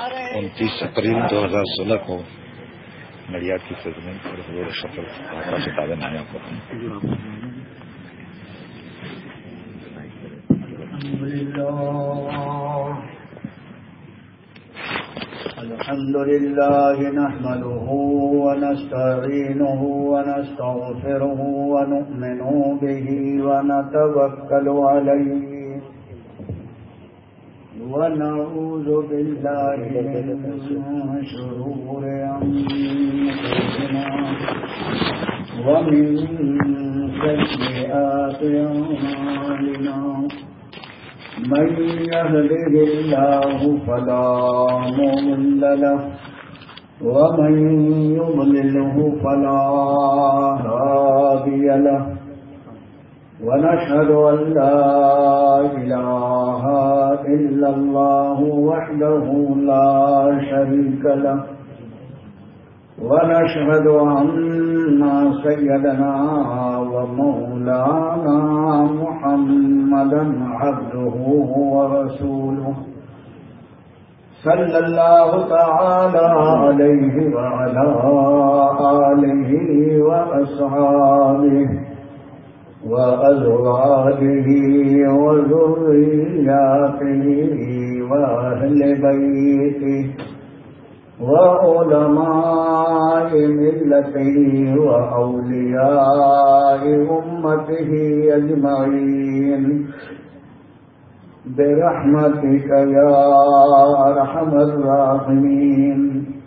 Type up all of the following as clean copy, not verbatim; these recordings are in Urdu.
29 اپریل 2016 کو نڑیاد کی خدمت پر حضور شفیع کا خطاب نامہ کو الحمد لله نحمده ونستعينه ونستغفره ونؤمن به ونتوكل عليه ونعوذ بالله من شرور أنفسنا ومن سيئات أعمالنا من يهده الله فلا مضل له ومن يضلله فلا هادي له ونشهد أن لا إله إلا الله وحده لا شريك له ونشهد أن سيدنا ومولانا محمدا عبده ورسوله صلى الله تعالى عليه وعلى آله وأصحابه وأزواجه وذرياته وأهل بيته وعلماء ملته وأولياء أمته أجمعين برحمتك يا أرحم الراحمين.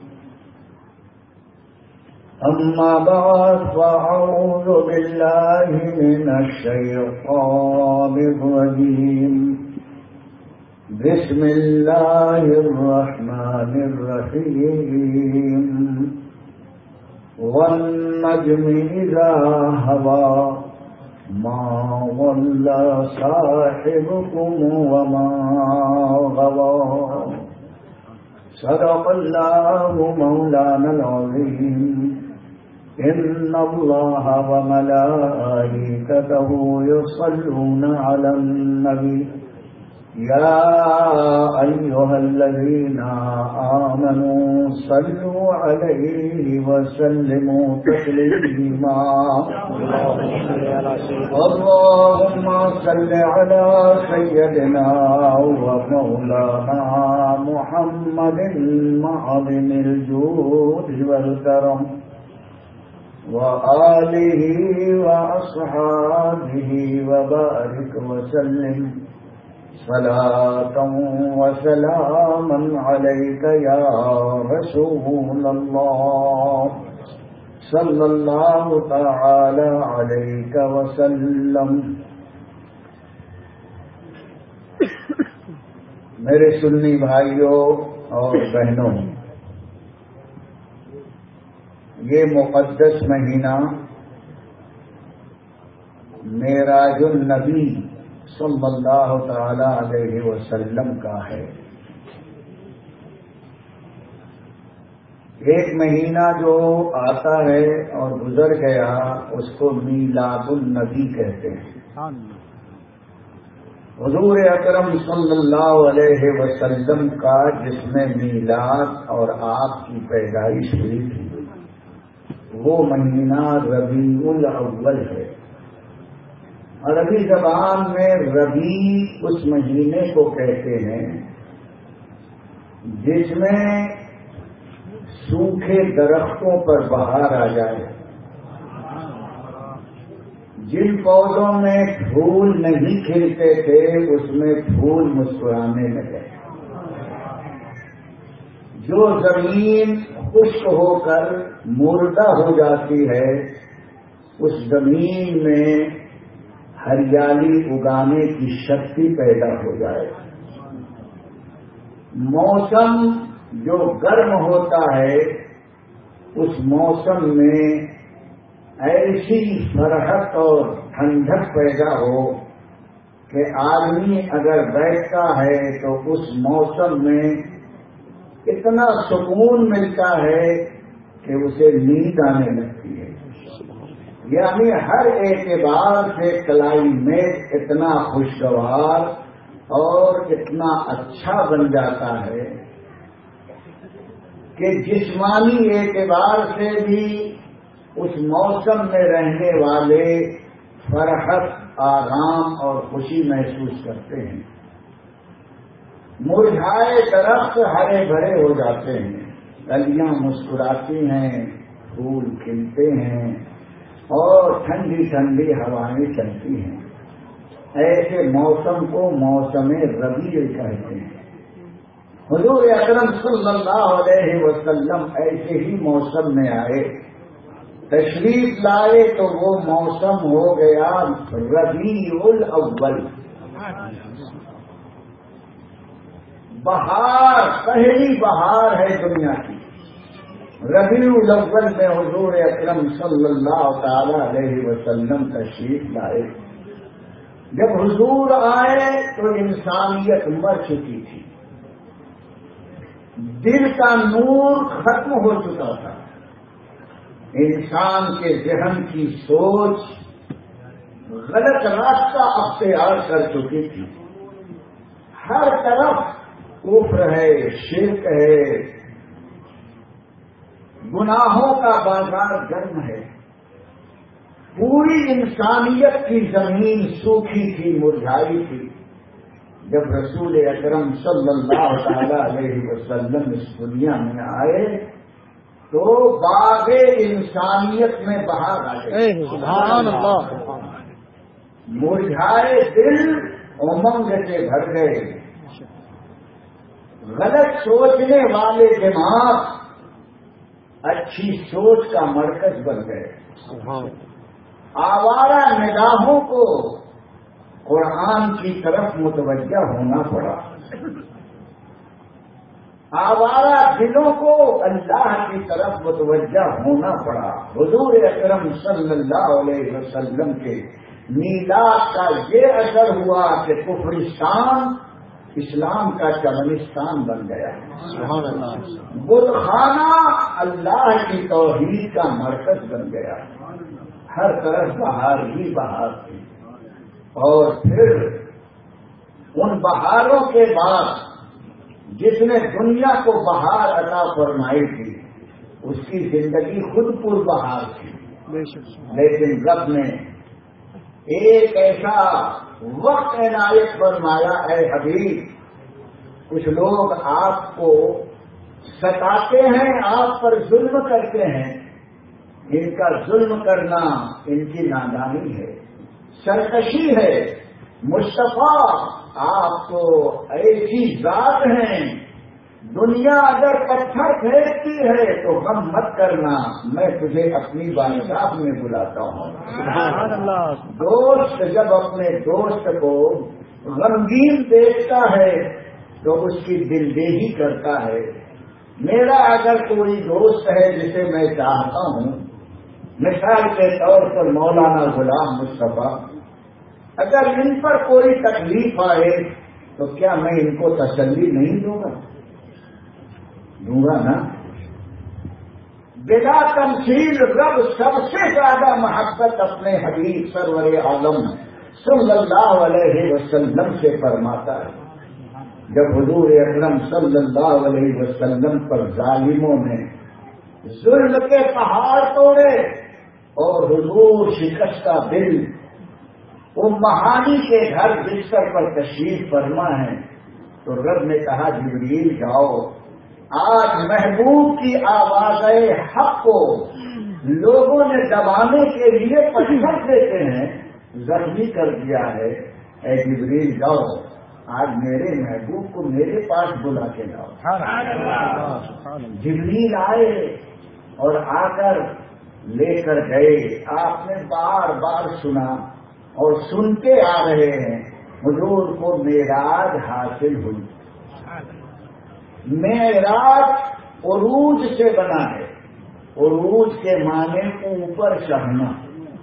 أما بعد فأعوذ بالله من الشيطان الرجيم. بسم الله الرحمن الرحيم. والنجم إذا هوى ما ضل صاحبكم وما غوى. صدق الله مولانا العظيم. إن الله وملائكته يصلون على النبي يا أيها الذين آمنوا صلوا عليه وسلموا تسليما. اللهم صل على سيدنا ومولانا محمد معظم الجود والكرم وآله وأصحابه وبارك وسلم صلاة وسلاما عليك يا رسول الله صلى الله تعالى عليك وسلم. میرے سنی بھائیوں اور بہنوں، یہ مقدس مہینہ معراج النبی صلی اللہ تعالی علیہ وسلم کا ہے. ایک مہینہ جو آتا ہے اور گزر گیا اس کو میلاد النبی کہتے ہیں. حضور اکرم صلی اللہ علیہ وسلم کا جس میں میلاد اور آپ کی پیدائش ہوئی تھی وہ مہینہ ربیع الاول ہے. عربی زبان میں ربیع اس مہینے کو کہتے ہیں جس میں سوکھے درختوں پر بہار آ جائے، جن پودوں میں پھول نہیں کھلتے تھے اس میں پھول مسکرانے لگے، جو زمین خشک ہو کر مردہ ہو جاتی ہے اس زمین میں ہریالی اگانے کی شکتی پیدا ہو جائے. موسم جو گرم ہوتا ہے اس موسم میں ایسی فرحت اور ٹھنڈک پیدا ہو کہ آدمی اگر بیٹھتا ہے تو اس موسم میں اتنا سکون ملتا ہے کہ اسے نیند آنے لگتی ہے. یعنی ہر اعتبار سے کلائمیٹ اتنا خوشگوار اور اتنا اچھا بن جاتا ہے کہ جسمانی اعتبار سے بھی اس موسم میں رہنے والے فرحت، آرام اور خوشی محسوس کرتے ہیں۔ مرجھائے درخت ہرے بھرے ہو جاتے ہیں، کلیاں مسکراتی ہیں، پھول کھلتے ہیں اور ٹھنڈی ٹھنڈی ہوائیں چلتی ہیں۔ ایسے موسم کو موسم ربیع کہتے ہیں۔ حضور اکرم صلی اللہ علیہ وسلم ایسے ہی موسم میں آئے، تشریف لائے تو وہ موسم ہو گیا ربیع الاول، بہار، پہلی بہار ہے دنیا کی۔ ربیع الاول میں حضور اکرم صلی اللہ تعالی علیہ وسلم تشریف لائے۔ جب حضور آئے تو انسانیت مر چکی تھی، دل کا نور ختم ہو چکا تھا، انسان کے ذہن کی سوچ غلط راستہ اختیار کر چکی تھی، ہر طرف کفر ہے، شرک ہے، گناہوں کا بازار گرم ہے، پوری انسانیت کی زمین سوکھی تھی، مرجھائی تھی۔ جب رسول اکرم صلی اللہ تعالی علیہ وسلم اس دنیا میں آئے تو باغ انسانیت میں بہار آ گئی، سبحان اللہ۔ مرجھائے دل امنگ سے بھر گئے، غلط سوچنے والے دماغ اچھی سوچ کا مرکز بن گئے، آوارہ نگاہوں کو قرآن کی طرف متوجہ ہونا پڑا، آوارہ دلوں کو اللہ کی طرف متوجہ ہونا پڑا۔ حضور اکرم صلی اللہ علیہ وسلم کے میلاد کا یہ اثر ہوا کہ کفرستان اسلام کا چمنستان بن گیا، بت خانہ اللہ کی توحید کا مرکز بن گیا، ہر طرف بہار ہی بہار تھی۔ اور پھر ان بہاروں کے بعد جس نے دنیا کو بہار عطا فرمائی تھی اس کی زندگی خود پر بہار تھی، لیکن رب نے ایک ایسا وقت عنایت فرمایا، اے حبیب کچھ لوگ آپ کو ستاتے ہیں، آپ پر ظلم کرتے ہیں، ان کا ظلم کرنا ان کی نادانی ہے، سرکشی ہے۔ مصطفیٰ آپ کو ایسی ذات ہیں، دنیا اگر پتھر پھینکتی ہے تو غم مت کرنا، میں تجھے اپنی بارگاہ میں بلاتا ہوں۔ سبحان اللہ۔ دوست جب اپنے دوست کو غمگین دیکھتا ہے تو اس کی دلدہی کرتا ہے۔ میرا اگر کوئی دوست ہے جسے میں چاہتا ہوں، مثال کے طور پر مولانا غلام مصطفیٰ، اگر ان پر کوئی تکلیف آئے تو کیا میں ان کو تسلی نہیں دوں گا نا؟ بلا تمثیل رب سب سے زیادہ محبت اپنے حبیب سرور عالم صلی اللہ علیہ وسلم سے فرماتا ہے۔ جب حضور اکرم صلی اللہ علیہ وسلم پر ظالموں نے ظلم کے پہاڑ توڑے اور حضور شکستہ دل امہانی کے گھر بستر پر تشریف فرما ہے تو رب نے کہا جبریل جاؤ، آج محبوب کی آواز حق کو لوگوں نے دبانے کے لیے پتھر دیتے ہیں، زخمی کر دیا ہے، اے جبریل جاؤ آج میرے محبوب کو میرے پاس بلا کے لاؤ۔ جبریل آئے اور آ کر لے کر گئے۔ آپ نے بار بار سنا اور سنتے آ رہے ہیں، حضور کو معراج حاصل ہوئی۔ معراج عروج سے بنا ہے، عروج کے معنی اوپر چڑھنا،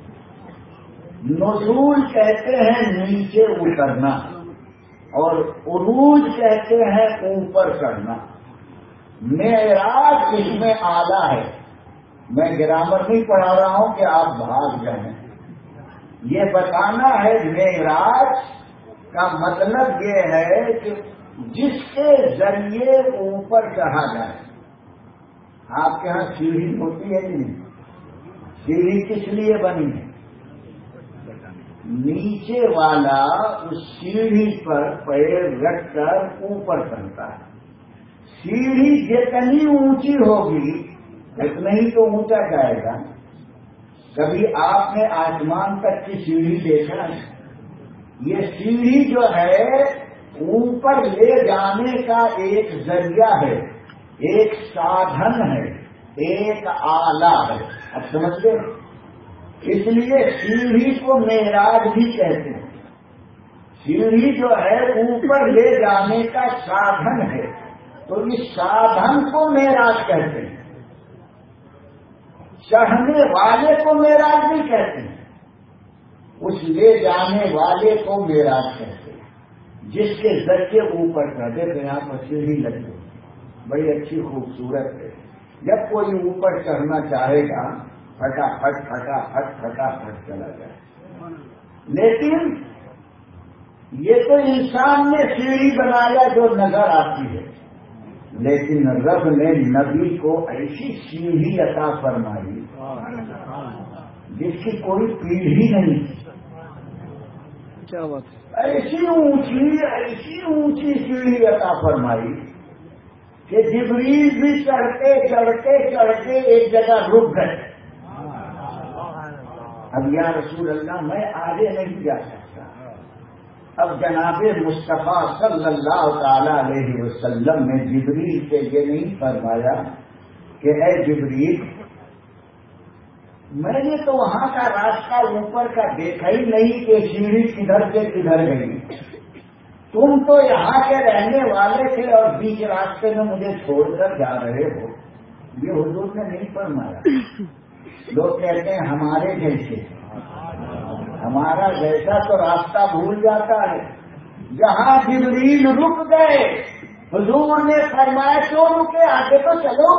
نزول کہتے ہیں نیچے اترنا اور عروج کہتے ہیں اوپر چڑھنا۔ معراج اس میں آلہ ہے، میں گرامر نہیں پڑھا رہا ہوں کہ آپ بھاگ جائیں، یہ بتانا ہے معراج کا مطلب یہ ہے کہ جس کے ذریعے اوپر چڑھا جائے، آپ کے ہاں سیڑھی ہوتی ہے کہ نہیں؟ سیڑھی کس لیے بنی ہے؟ نیچے والا اس سیڑھی پر پیر رکھ کر اوپر چڑھتا ہے. سیڑھی جتنی اونچی ہوگی اتنا ہی تو اونچا جائے گا. کبھی آپ نے آسمان تک کی سیڑھی دیکھا ہے؟ یہ سیڑھی جو ہے اوپر لے جانے کا ایک ذریعہ ہے، ایک سادھن ہے، ایک آلہ ہے. اب سمجھ گئے؟ اس لیے سیڑھی کو معراج بھی کہتے ہیں. سیڑھی جو ہے اوپر لے جانے کا سادھن ہے، تو اس سادھن کو معراج کہتے ہیں. چڑھنے والے کو معراج نہیں کہتے ہیں، اس لے جانے والے کو معراج کہتے ہیں، جس کے ذریعے اوپر چڑھے. تو یہاں پر سیڑھی لگی بڑی اچھی خوبصورت ہے. جب کوئی اوپر چڑھنا چاہے گا پھٹافٹ پھٹافٹ پھٹافٹ چلا جائے. لیکن یہ تو انسان نے سیڑھی بنایا جو نظر آتی ہے، لیکن رب نے نبی کو ایسی سیڑھی عطا فرمائی جس کی کوئی پیڑھی نہیں. ایسی اونچی سیڑھی عطا فرمائی کہ جبریل بھی چڑھتے چڑھتے چڑھتے ایک جگہ رک گئے. اب یا رسول اللہ میں آگے نہیں جا سکتا. اب جناب مصطفیٰ صلی اللہ تعالی علیہ وسلم نے جبریل سے یہ نہیں فرمایا کہ اے جبریل میں نے تو وہاں کا راستہ اوپر کا دیکھا ہی نہیں کہ سیڑھی کدھر سے کدھر گئی. تم تو یہاں کے رہنے والے تھے اور بیچ راستے میں مجھے چھوڑ کر جا رہے ہو. یہ حضور نے نہیں فرمایا. لوگ کہتے ہیں ہمارے جیسے، ہمارا جیسا تو راستہ بھول جاتا ہے. جہاں جبریل رک گئے حضور نے فرمایا کیوں رکے، آگے تو چلو.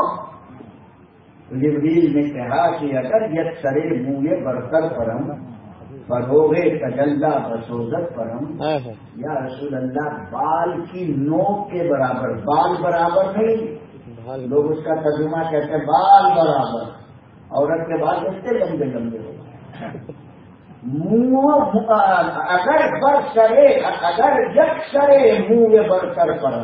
جبریل نے کہا کہ اگر یہ سرے منہ برتر پرم پروگے تجلّہ بسوزت پرم، یا رسول اللہ بال کی نوک کے برابر، بال برابر نہیں، لوگ اس کا ترجمہ کہتے ہیں بال برابر. عورت کے بال اتنے لمبے لمبے ہو منہ اگر بر سرے، اگر یک سرے منہ برتر پرم،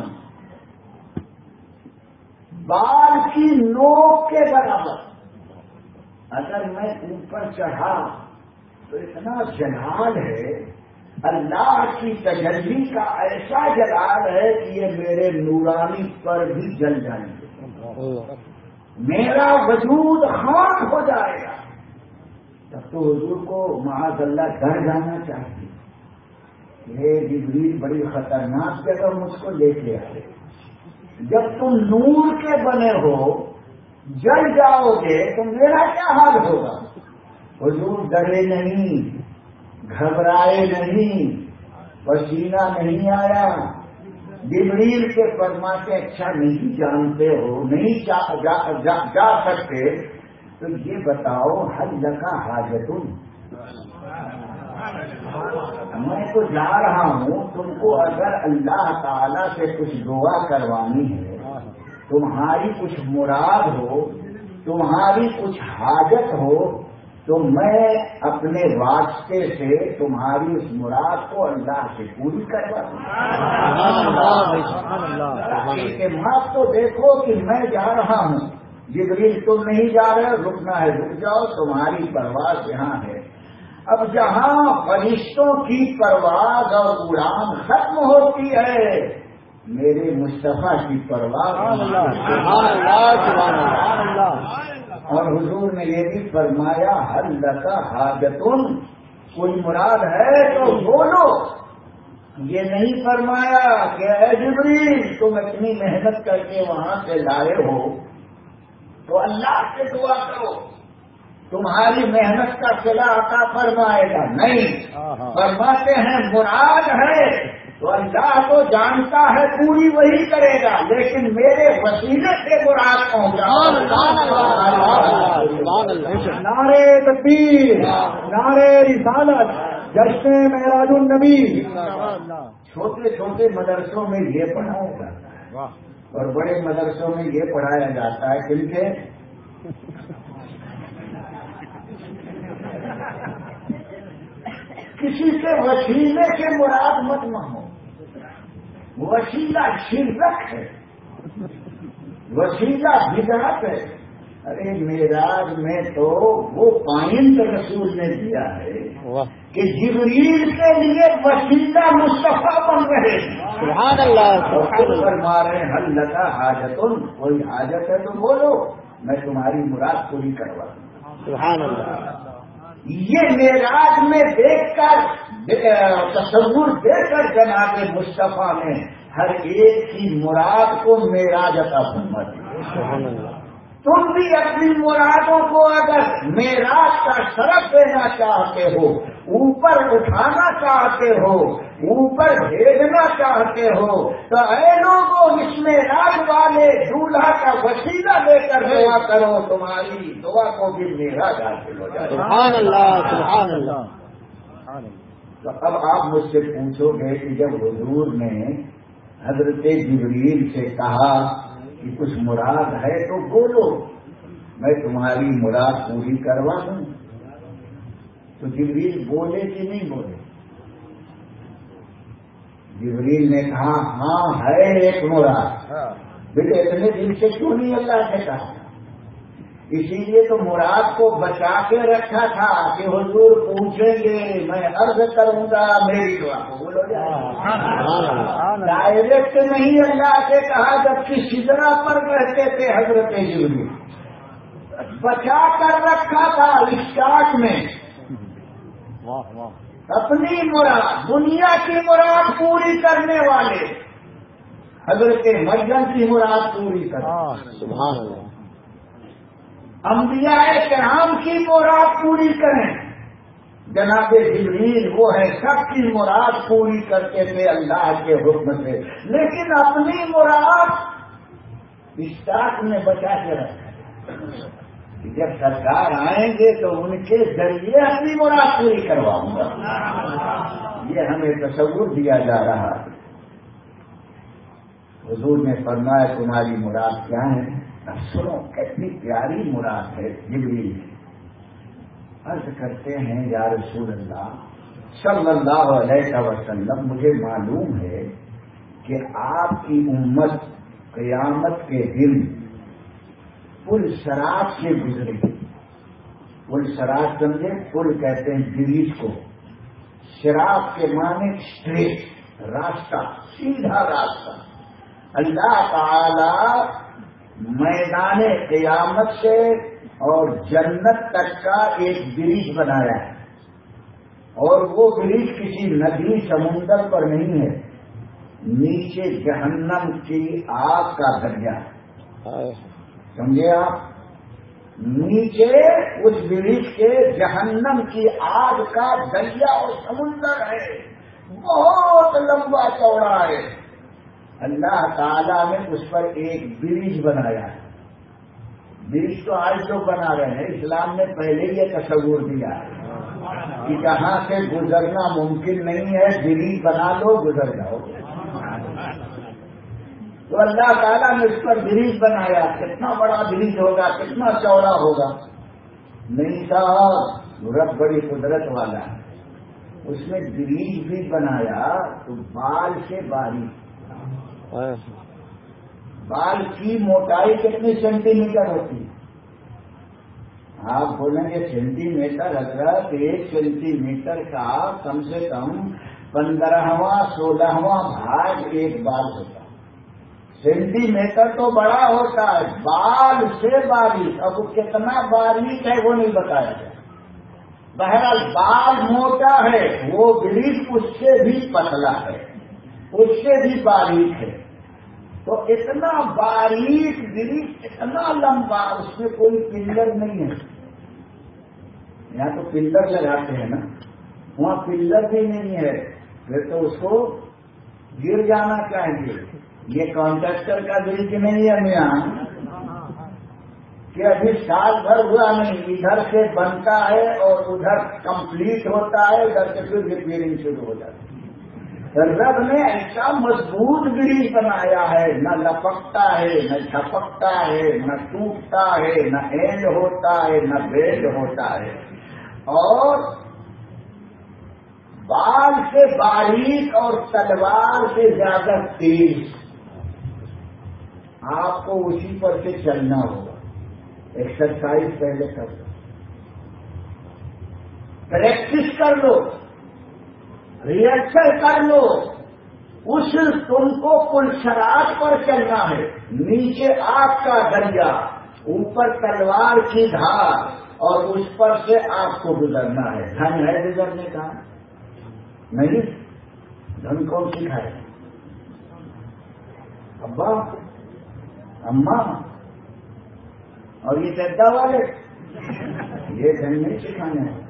بال کی نوک کے برابر اگر میں اوپر چڑھا تو اتنا جلال ہے، اللہ کی تجلی کا ایسا جلال ہے کہ یہ میرے نورانی پر بھی جل جائیں گے، میرا وجود خاک ہو جائے گا. تب تو حضور کو معاذ اللہ ڈر جانا چاہیے. یہ جبریل بڑی خطرناک جگہ مجھ کو لے کے آئے. جب تم نور کے بنے ہو جل جاؤ گے تو میرا کیا حال ہوگا. حضور ڈرے نہیں، گھبرائے نہیں، پسینہ نہیں آیا. جبریل کے فرماتے اچھا نہیں جانتے ہو، نہیں جا سکتے، تو یہ بتاؤ حل لکا حاجتن، میں تو جا رہا ہوں، تم کو اگر اللہ تعالی سے کچھ دعا کروانی ہے، تمہاری کچھ مراد ہو، تمہاری کچھ حاجت ہو، تو میں اپنے واسطے سے تمہاری اس مراد کو اللہ سے پوری کروا دوں. ماں تو دیکھو کہ میں جا رہا ہوں، جبریل تم نہیں جا رہے، رکنا ہے رک جاؤ، تمہاری پرواز یہاں ہے. اب جہاں فرشتوں کی پرواز اور اڑان ختم ہوتی ہے، میرے مصطفیٰ کی پرواز. اور حضور نے یہ بھی فرمایا حل لکا حاجتن، کوئی مراد ہے تو بولو. یہ نہیں فرمایا کہ اے جبریل تم اتنی محنت کر کے وہاں سے لائے ہو تو اللہ سے دعا کرو، تمہاری محنت کا صلہ عطا فرمائے گا. نہیں، فرماتے ہیں مراد ہے تو اللہ تو جانتا ہے پوری وہی کرے گا، لیکن میرے وسیلے سے مراد پہنچا. نعرے تکبیر، نعرے رسالت، جشن معراج النبی. چھوٹے چھوٹے مدرسوں میں یہ پڑھایا جاتا ہے. اور بڑے مدرسوں میں یہ پڑھایا جاتا ہے کن کے کسی کے وسیلے سے مراد مت مانو، وسیلہ شرک ہے، وسیلہ بدعت ہے۔ ارے معراج میں تو وہ پوائنٹ رسول نے دیا ہے کہ جبریل کے لیے وسیلہ مصطفیٰ بن رہے ہیں۔ سبحان اللہ، فرما رہے ہیں حل لگا حاجتن، کوئی حاجت ہے تو بولو میں تمہاری مراد پوری کروا دوں۔ سبحان اللہ، یہ معراج میں دیکھ کر تصور دے کر جناب مصطفیٰ نے ہر ایک کی مراد کو معراج عطا فرما دی۔ سبحان اللہ، تم بھی اپنی مرادوں کو اگر معراج کا شرف دینا چاہتے ہو، اوپر اٹھانا چاہتے ہو، اوپر بھیجنا چاہتے ہو، تو اے لوگوں اس معراج والے دولہا کا وسیلہ لے کر دعا کرو، تمہاری دعا کو بھی معراج حاصل ہو جائے۔ سبحان اللہ، سبحان اللہ۔ تو اب آپ مجھ سے پوچھو گے کہ جب حضور نے حضرت جبریل سے کہا کہ کچھ مراد ہے تو بولو میں تمہاری مراد پوری کروا دوں، تو جبریل بولے کہ نہیں بولے؟ جبریل نے کہا ہاں ہے ایک مراد۔ بیٹے اتنے دن سے کیوں نہیں اللہ سے کہا؟ اسی لیے تو مراد کو بچا کے رکھا تھا کہ حضور پوچھیں گے میں عرض کروں گا میری دعا قبول ہو جائے۔ ڈائریکٹ نہیں اللہ سے کہا جبکہ سدرا پر رہتے تھے حضرت جبریل، بچا کر رکھا تھا اسٹارٹ میں اپنی مراد، دنیا کی مراد پوری کرنے والے حضرت مریم کی مراد پوری کرنے، سبحان اللہ، انبیاء کرام کی مراد پوری کریں۔ جناب جبریل وہ ہے سب کی مراد پوری کرتے تھے اللہ کے حکم سے، لیکن اپنی مراد اسٹاک میں بچا کے رکھا۔ جب سرکار آئیں گے تو ان کے ذریعے اپنی مراد پوری کرواؤں گا، یہ ہمیں تصور دیا جا رہا ہے۔ حضور نے فرمایا تمہاری مراد کیا ہے؟ اب سنو کتنی پیاری مراد ہے۔ جبریل عرض کرتے ہیں یا رسول اللہ صلی اللہ علیہ وسلم مجھے معلوم ہے کہ آپ کی امت قیامت کے دن پل صراط سے گزرے گی۔ پل صراط سمجھے؟ پل کہتے ہیں برج کو، صراط کے معنی اسٹریٹ راستہ، سیدھا راستہ۔ اللہ تعالی میدان قیامت سے اور جنت تک کا ایک برج بنایا ہے، اور وہ برج کسی ندی سمندر پر نہیں ہے، نیچے جہنم کی آگ کا دریا ہے۔ سمجھے آپ؟ نیچے اس برج کے جہنم کی آگ کا دریا اور سمندر ہے، بہت لمبا چوڑا ہے۔ اللہ تعالیٰ نے اس پر ایک برج بنایا ہے۔ برج تو آج لوگ بنا رہے ہیں، اسلام نے پہلے یہ تصور دیا ہے کہ جہاں سے گزرنا ممکن نہیں ہے برج بنا لو گزر جاؤ۔ تو اللہ تعالیٰ نے اس پر برج بنایا، کتنا بڑا برج ہوگا، کتنا چوڑا ہوگا؟ نہیں صاحب، رب بڑی قدرت والا ہے، اس نے برج بھی بنایا تو بال سے باریک۔ بال کی موٹائی کتنی سینٹی میٹر ہوتی ہے؟ آپ بولیں گے سینٹی میٹر حضرت، 1 سینٹی میٹر کا کم سے کم 15واں 16واں بھاگ ایک بال ہوتا ہے۔ سینٹی میٹر تو بڑا ہوتا ہے، بال سے باریک۔ اب کتنا باریک ہے وہ نہیں بتایا جائے، بہرحال بال موٹا ہے، وہ برج اس سے بھی پتلا ہے، اس سے بھی باریک ہے۔ تو اتنا باریک برج، اتنا لمبا، اس میں کوئی پلر نہیں ہے۔ یہاں تو پلر لگاتے ہیں نا، وہاں پلر بھی نہیں ہے، پھر تو اس کو گر جانا چاہیے۔ یہ کانٹریکٹر کا برج نہیں ہے میاں کہ ابھی سال بھر ہوا نہیں، ادھر سے بنتا ہے اور ادھر کمپلیٹ ہوتا ہے، ادھر سے پھر ریپیئرنگ شروع ہو جاتی ہے۔ رب نے ایسا مضبوط برج بنایا ہے، نہ لپکتا ہے، نہ جھپکتا ہے، نہ ٹوٹتا ہے، نہ اینڈ ہوتا ہے، نہ بیل ہوتا ہے، اور بال سے باریک اور تلوار سے زیادہ تیز۔ آپ کو اسی پر سے چلنا ہوگا۔ ایکسرسائز پہلے کر لو، پریکٹس کر لو، ریہرسل کر لو۔ اس تم کو پلسرات پر چلنا ہے، نیچے آگ کا دریا، اوپر تلوار کی دھار، اور اس پر سے آپ کو گزرنا ہے۔ دھن ہے گزرنے کا؟ نہیں۔ دھن کون سکھائے؟ ابا، اماں اور یہ چڈا والے، یہ دھن نہیں سکھانے ہیں۔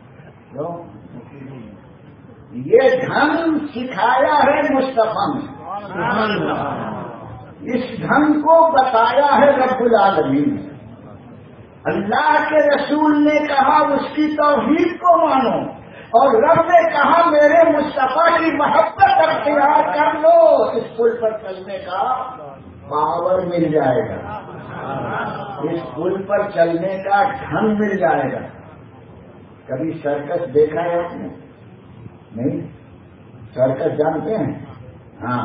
یہ دھن سکھایا ہے مصطفیٰ نے، اس دھن کو بتایا ہے رب العالمین نے۔ اللہ کے رسول نے کہا اس کی توحید کو مانو، اور رب نے کہا میرے مصطفیٰ کی محبت اختیار کر لو، اس پل پر چلنے کا پاور مل جائے گا، اس پل پر چلنے کا ڈھنگ مل جائے گا۔ کبھی سرکس دیکھا ہے آپ نے؟ نہیں؟ سرکس جانتے ہیں؟ ہاں،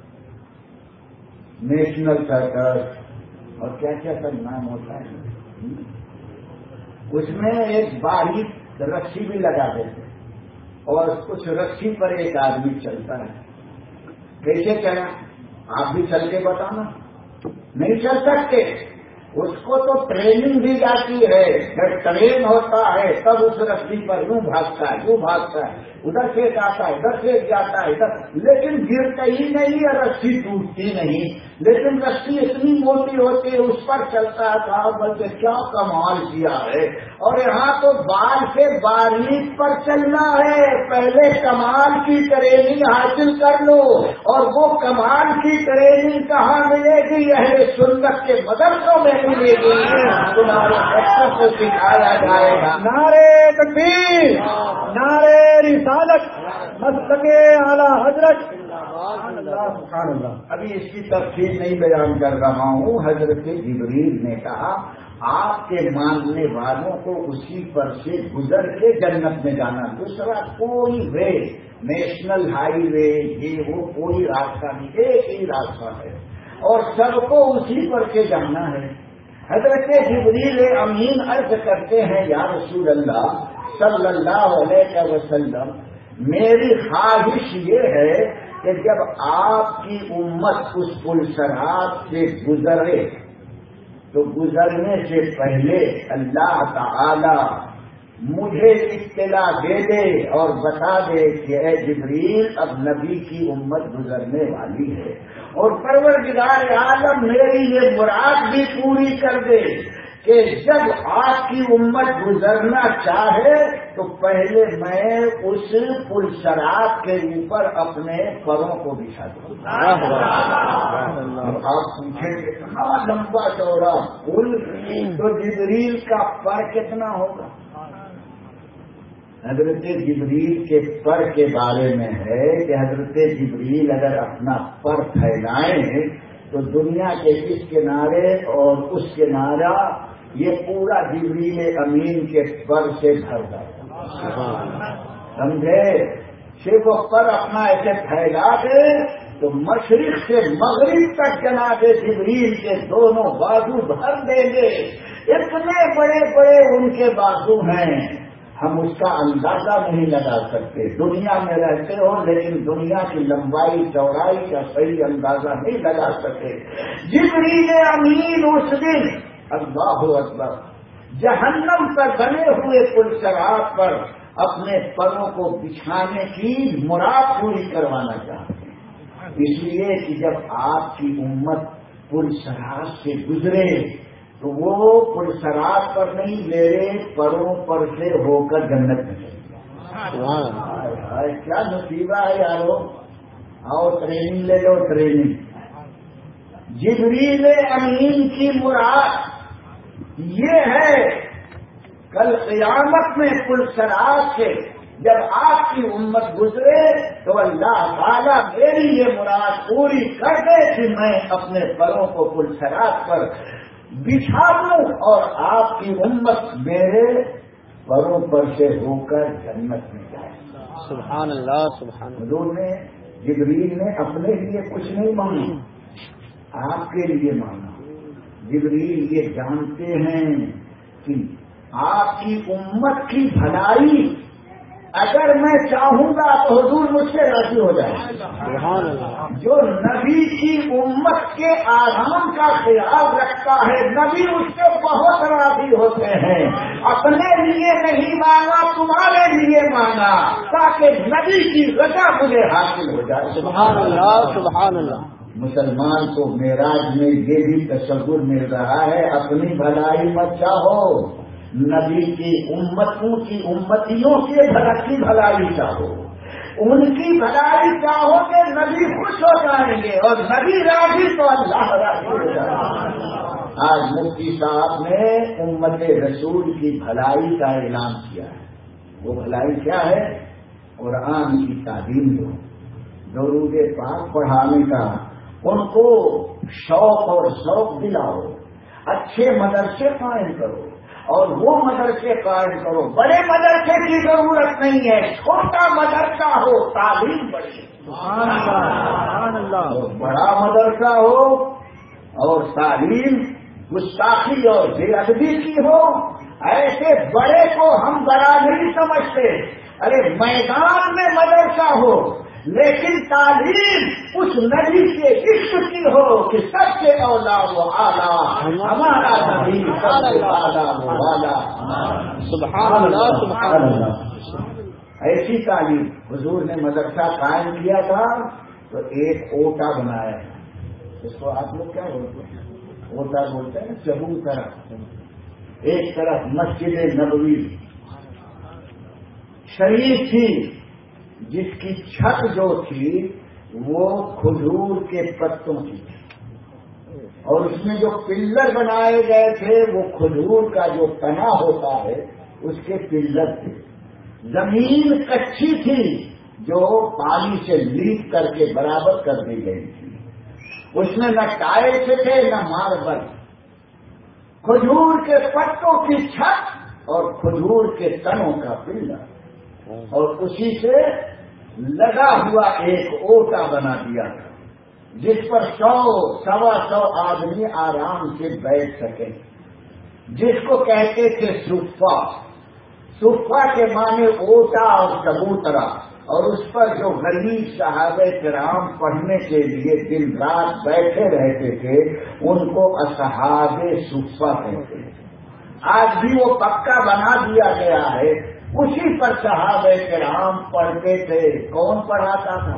نیشنل سرکس اور کیا کیا سب نام ہوتا ہے۔ اس میں ایک باریک رسی بھی لگا دیتے، اور اس رسی پر ایک آدمی چلتا ہے۔ کیسے چلا؟ آپ بھی چل کے بتانا۔ نہیں چل سکتے، اس کو تو ٹریننگ دی جاتی ہے، جب ٹرین ہوتا ہے تب اس رسی پر یوں بھاگتا ہے، یوں بھاگتا ہے، ادھر سے جاتا ہے، ادھر سے جاتا ہے، ادھر، لیکن گرتا ہی نہیں ہے، رسی ٹوٹتی نہیں، لیکن رسی اتنی موٹی ہوتی ہے اس پر چلتا تھا، بلکہ کیا کمال کیا ہے۔ اور یہاں تو بال سے باریک پر چلنا ہے، پہلے کمال کی ٹریننگ حاصل کر لو، اور وہ کمال کی ٹریننگ کہاں ملے گی؟ اہل سنت کے مدرسوں میں ملے گی، تمہارے بچوں کو سکھایا جائے گا۔ نعرے تکبیر، نعرے رسالت، مسلک اعلی حضرت، سبحان اللہ سبحان اللہ۔ ابھی اس کی تفصیل نہیں بیان کر رہا ہوں۔ حضرت جبریل نے کہا آپ کے ماننے والوں کو اسی پر سے گزر کے جنت میں جانا، دوسرا کوئی وے، نیشنل ہائی وے یہ وہ کوئی راستہ نہیں، ایک ہی راستہ ہے، اور سب کو اسی پر سے جانا ہے۔ حضرت جبریل امین عرض کرتے ہیں یا رسول اللہ صلی اللہ علیہ وسلم، میری خواہش یہ ہے کہ جب آپ کی امت اس پل صراط سے گزرے تو گزرنے سے پہلے اللہ تعالی مجھے اطلاع دے دے اور بتا دے کہ اے جبریل اب نبی کی امت گزرنے والی ہے، اور پروردگار عالم میری یہ مراد بھی پوری کر دے کہ جب آپ کی امت گزرنا چاہے تو پہلے میں اس پل صراط کے اوپر اپنے پروں کو بچھا دوں۔ آپ پوچھیں گے اتنا لمبا چوڑا پل تو جبریل کا پر کتنا ہوگا؟ حضرت جبریل کے پر کے بارے میں ہے کہ حضرت جبریل اگر اپنا پر پھیلائیں تو دنیا کے اس کنارے اور اس کنارہ یہ پورا جبریل امین کے پر سے بھر جائے، سمجھے؟ صرف وہ پر اپنا ایسے پھیلا دے تو مشرق سے مغرب تک جناب جبریل کے دونوں بازو بھر دیں گے، اتنے بڑے بڑے ان کے بازو ہیں، ہم اس کا اندازہ نہیں لگا سکتے۔ دنیا میں رہتے ہو لیکن دنیا کی لمبائی چوڑائی کا صحیح اندازہ نہیں لگا سکے۔ جبریل امین اس دن اللہ اکبر جہنم پر بنے ہوئے پل صراط پر اپنے پروں کو بچھانے کی مراد پوری کروانا چاہتے ہیں، اس لیے کہ جب آپ کی امت پل صراط سے گزرے تو وہ پل صراط پر نہیں، میرے پروں پر سے ہو کر جنت میں چلے گا۔ کیا نصیبہ ہے یارو، آؤ ٹریننگ لے لو، ٹریننگ۔ جبریل امین کی مراد یہ ہے کل قیامت میں پل صراط سے جب آپ کی امت گزرے تو اللہ تعالیٰ میری یہ مراد پوری کر دے کہ میں اپنے پروں کو پلسرات پر بچھا دوں اور آپ کی امت میرے پروں پر سے ہو کر جنت میں جائے. سبحان اللہ سبحان اللہ. حضور نے جبریل نے اپنے لیے کچھ نہیں مانگا, آپ کے لیے مانگا. جبریل یہ جانتے ہیں کہ آپ کی امت کی بھلائی اگر میں چاہوں گا تو حضور مجھ سے راضی ہو جائے. سبحان اللہ. جو نبی کی امت کے آرام کا خیال رکھتا ہے نبی اس سے بہت راضی ہوتے ہیں. اپنے لیے نہیں مانگا, تمہارے لیے مانگا تاکہ نبی کی رضا مجھے حاصل ہو جائے. سبحان اللہ سبحان اللہ. مسلمان کو معراج میں یہ بھی تصور مل رہا ہے اپنی بھلائی مت چاہو, نبی کی امتوں کی امتیوں کے بھلائی چاہو. ان کی بھلائی چاہو کہ نبی خوش ہو جائیں گے اور نبی راضی تو اللہ راضی ہو جائے گا. آج مفتی صاحب نے امت رسول کی بھلائی کا اعلان کیا ہے. وہ بھلائی کیا ہے؟ قرآن کی تعلیم دو, درود پاک پڑھانے کا ان کو شوق اور ذوق دلاؤ, اچھے مدرسے قائم کرو اور وہ مدرسے قائم کرو. بڑے مدرسے کی ضرورت نہیں ہے, چھوٹا مدرسہ ہو تعلیم بڑی. سبحان اللہ. بڑا مدرسہ ہو اور تعلیم گستاخی اور بے ادبی کی ہو. ایسے بڑے کو ہم بڑا نہیں سمجھتے. ارے میدان میں مدرسہ ہو لیکن تعلیم اس نبی کے عشق کی ہو کہ سب سے اولا و اعلیٰ ہمارا نبی سب سے اعلیٰ و اعلیٰ. سبحان اللہ سبحان اللہ. ایسی تعلیم حضور نے مدرسہ قائم کیا تھا تو ایک اوٹا بنایا ہے. اس کو آپ لوگ کیا بولتے ہیں؟ اوٹا بولتے ہیں. چبوترا. ایک طرف مسجد نبوی شریف تھی جس کی چھت جو تھی وہ کھجور کے پتوں کی تھی اور اس میں جو پلر بنائے گئے تھے وہ کھجور کا جو تنا ہوتا ہے اس کے پلر تھے. زمین کچی تھی جو پانی سے لیک کر کے برابر کر دی گئی تھی. اس میں نہ ٹائلس تھے نہ ماربل. کھجور کے پتوں کی چھت اور کھجور کے تنوں کا پلر اور اسی سے لگا ہوا ایک اوٹا بنا دیا تھا جس پر 100-125 آدمی آرام سے بیٹھ سکے, جس کو کہتے تھے صفہ. صفہ کے معنی اوٹا اور چبوترا. اور اس پر جو غریب صحابہ کرام پڑھنے کے لیے دن رات بیٹھے رہتے تھے ان کو اصحاب صفہ کہتے ہیں. آج بھی وہ پکا بنا دیا گیا ہے. اسی پر صحابہ کرام پڑھتے تھے. کون پڑھاتا تھا؟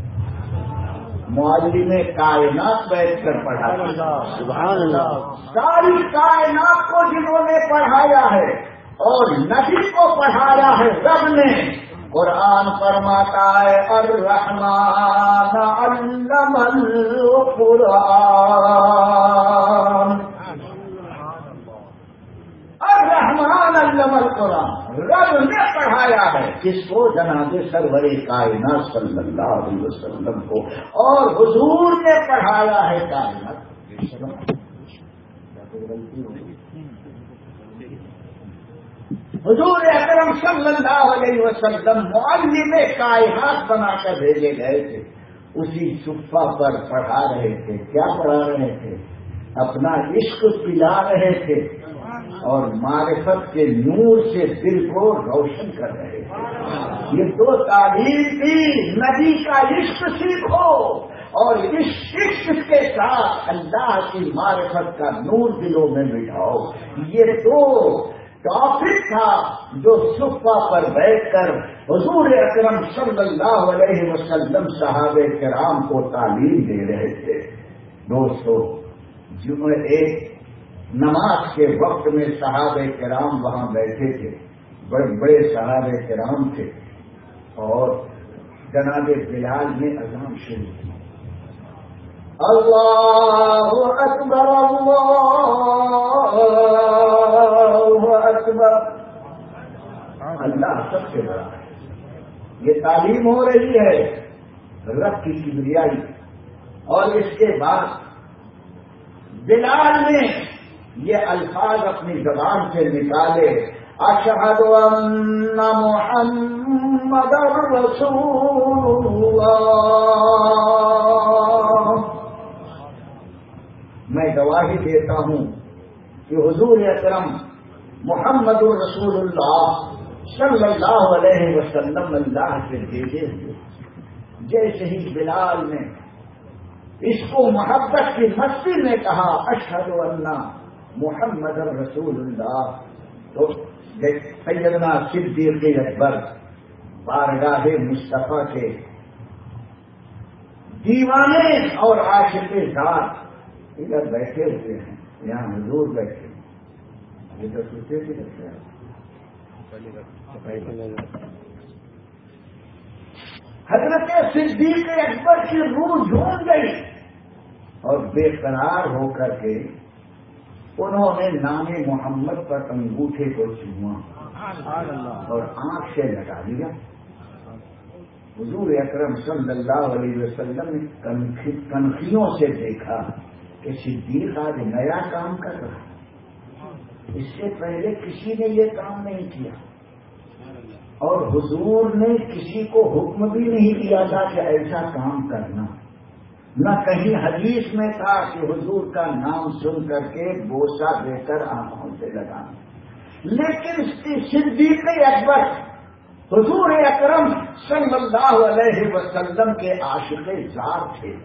معلم کائنات بیٹھ کر پڑھاتا تھا. سبحان اللہ. ساری کائنات کو جنہوں نے پڑھایا ہے اور نبی کو پڑھایا ہے رب نے. قرآن فرماتا ہے الرحمن علم القرآن. الرحمن علم القرآن. رب نے پڑھایا ہے کس کو؟ جناب سرور کائنات صلی اللہ علیہ وسلم کو. اور حضور نے پڑھایا ہے کائنات. حضور اکرم صلی اللہ علیہ وسلم معلم کائنات بنا کر بھیجے گئے تھے. اسی صفہ پر پڑھا رہے تھے. کیا پڑھا رہے تھے؟ اپنا عشق پلا رہے تھے اور معرفت کے نور سے دل کو روشن کر رہے تھے. یہ دو تعلیم تھی. نبی کا عشق سیکھو اور اس عشق کے ساتھ اللہ کی معرفت کا نور دلوں میں بٹھاؤ. یہ دو ٹاپک تھا جو صفہ پر بیٹھ کر حضور اکرم صلی اللہ علیہ وسلم صحابہ کرام کو تعلیم دے رہے تھے. دوستو, ایک نماز کے وقت میں صحابہ کرام وہاں بیٹھے تھے. بڑے بڑے صحابہ کرام تھے اور جناب بلال نے اذان شروع کی. اللہ اکبر اللہ اکبر. اللہ سب سے بڑا ہے. تعلیم ہو رہی ہے رب کی کبریائی. اور اس کے بعد بلال نے یہ الفاظ اپنی زبان سے نکالے, اشہد ان محمد رسول اللہ, میں گواہی دیتا ہوں کہ حضور اکرم محمد رسول اللہ صلی اللہ علیہ وسلم اللہ سے بھیجے ہوئے. جیسے ہی بلال نے اس کو محبت کی مستی میں کہا اشہد ان محمد رسول اللہ, تو سیدنا صدیق اکبر بارگاہ مصطفیٰ کے دیوانے اور عاشق ذات ادھر بیٹھے ہوئے ہیں, یہاں حضور بیٹھے ہیں. یہ تو سوچے بھی رکھتے ہیں. حضرت صدیق اکبر کی روح جھوم گئی اور بے قرار ہو کر کے انہوں نے نام محمد پر انگوٹھے کو چوما اور آنکھ سے لگا دیا. حضور اکرم صلی اللہ علیہ وسلم نے کنکھیوں سے دیکھا کہ صدیق آج نیا کام کر رہا ہے, اس سے پہلے کسی نے یہ کام نہیں کیا, اور حضور نے کسی کو حکم بھی نہیں دیا تھا کہ ایسا کام کرنا. نہ کہیں حدیث میں تھا کہ حضور کا نام سن کر کے بوسہ دے کر آنکھوں سے لگانا. لیکن صدیق اکبر حضور اکرم صلی اللہ علیہ وسلم کے عاشق ذات تھے.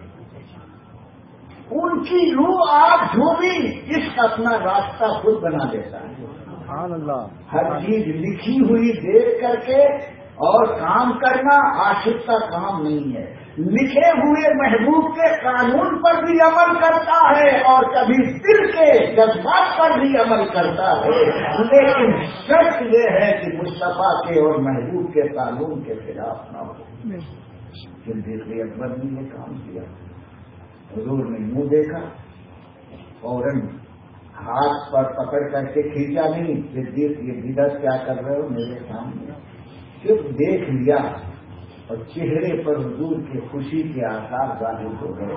ان کی روح آپ جھومی, اس کا اپنا راستہ خود بنا دیتا ہے. سبحان اللہ. ہر چیز لکھی ہوئی دیکھ کر کے اور کام کرنا عاشق کا کام نہیں ہے. لکھے ہوئے محبوب کے قانون پر بھی عمل کرتا ہے اور کبھی دل کے جذبات پر بھی عمل کرتا ہے, لیکن شرط یہ ہے کہ مصطفیٰ کے اور محبوب کے قانون کے خلاف نہ ہو. صدیق اکبر نے یہ کام کیا. حضور نے منہ دیکھا, فوراً ہاتھ پر پکڑ کر کے کھینچا نہیں, صدیق یہ بدعت کیا کر رہے ہو میرے سامنے, صرف دیکھ لیا اور چہرے پر حضور کی خوشی کے آثار ظاہر ہو گئے.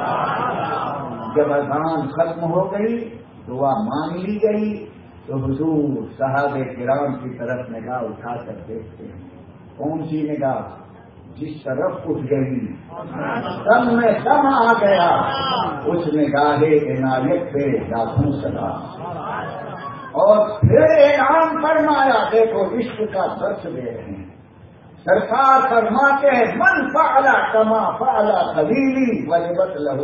جب اذان ختم ہو گئی, دعا مان لی گئی, تو حضور صحابہ کرام کی طرف نگاہ اٹھا کر دیکھتے ہیں. کون سی نگاہ؟ جس طرف اٹھ گئی دم میں دم آ گیا, اس نگاہ عنایت پہ لاکھوں سلام. اور پھر اعلان فرمایا, دیکھو عشق کا درس دے رہے ہیں. سرکار فرماتے ہیں من فعل کما فعل خلیلی وجبت لہو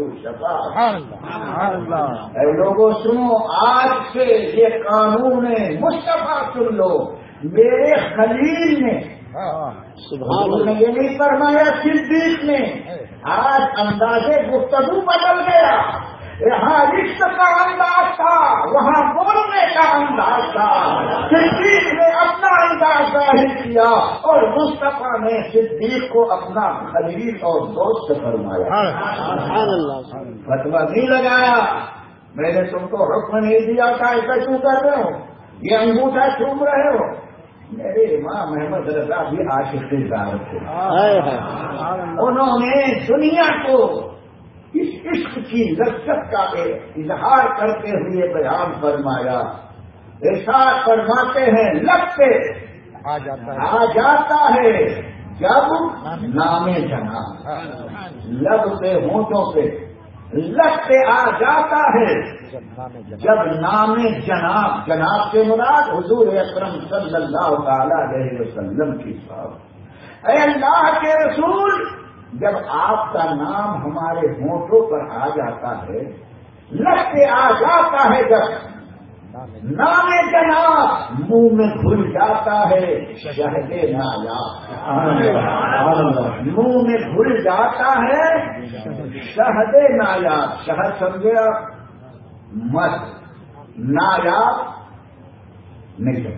شفاعت. اے لوگوں سنو, آج سے یہ قانون مصطفیٰ سن لو. میرے خلیل نے, حضور نے یہ نہیں فرمایا صدیق نے, آج انداز گفتگو بدل گیا. یہاں عشق کا انداز تھا, وہاں بولنے کا انداز تھا. صدیق نے اپنا انداز ظاہر کیا اور مصطفیٰ نے صدیق کو اپنا خلیل اور دوست فرمایا. فتویٰ نہیں لگایا, میں نے تم کو حکم نہیں دیا تھا ایسا کیوں کر رہے ہو, یہ انگوٹھا چوم رہے ہو. میرے امام محمد رضا بھی عاشق ذات تھے. انہوں نے دنیا کو اس عشق کی لذت کا اظہار کرتے ہوئے بیان فرمایا. ارشاد فرماتے ہیں لب پہ آ جاتا ہے جب نام جناب, لب پہ ہونٹوں پہ لب پہ آ جاتا ہے جب نام جناب. جناب سے مراد حضور اکرم صلی اللہ تعالی علیہ وسلم کی صاحب. اے اللہ کے رسول, جب آپ کا نام ہمارے ہونٹوں پر آ جاتا ہے, لب پہ آ جاتا ہے, جب نام جناب منہ میں گھل جاتا ہے شہد نایاب. منہ میں گھل جاتا ہے شہد نایاب. شہد سمجھے آپ, مت. نایاب نہیں.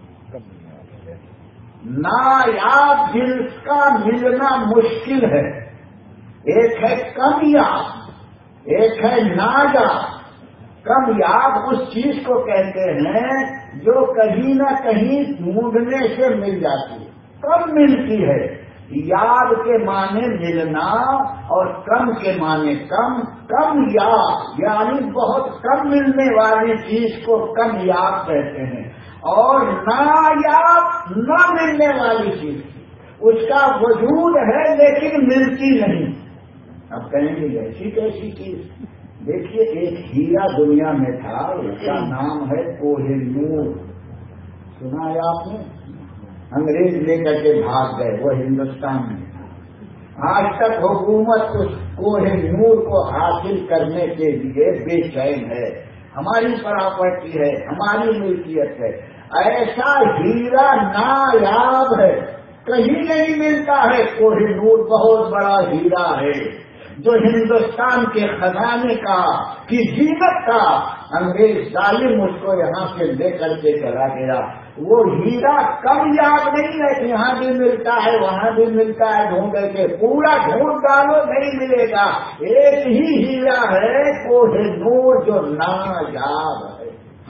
نایاب جنس کا ملنا مشکل ہے. ایک ہے کمیاب, ایک ہے نایاب. کمیاب اس چیز کو کہتے ہیں جو کہیں نہ کہیں ڈھونڈنے سے مل جاتی ہے, کم ملتی ہے. یاب کے معنی ملنا اور کم کے معنی کم. کم یاب یعنی بہت کم ملنے والی چیز کو کم یاب کہتے ہیں، اور نایاب نہ ملنے والی چیز اس کا وجود ہے لیکن ملتی نہیں. اب کہیں گے ایسی کیسی چیز؟ دیکھیے ایک ہیرا دنیا میں تھا، اس کا نام ہے کوہ نور. سنا ہے آپ نے؟ انگریز لے کر کے بھاگ گئے، وہ ہندوستان میں. آج تک حکومت اس کوہ نور کو حاصل کرنے کے لیے بے چین ہے. ہماری پراپرٹی ہے، ہماری ملکیت ہے. ایسا ہیرا نایاب ہے، کہیں نہیں ملتا ہے. کوہ نور بہت بڑا ہیرا ہے جو ہندوستان کے خزانے کا کی زینت کا. انگریز ظالم اس کو یہاں سے لے کر کے چلا گیا. وہ ہیرا کم یاد نہیں ہے کہ یہاں بھی ملتا ہے وہاں بھی ملتا ہے. ڈھونڈے کے پورا ڈھونڈ ڈالو نہیں ملے گا. ایک ہی ہیرا ہے کوہ نور جو نایاب ہے.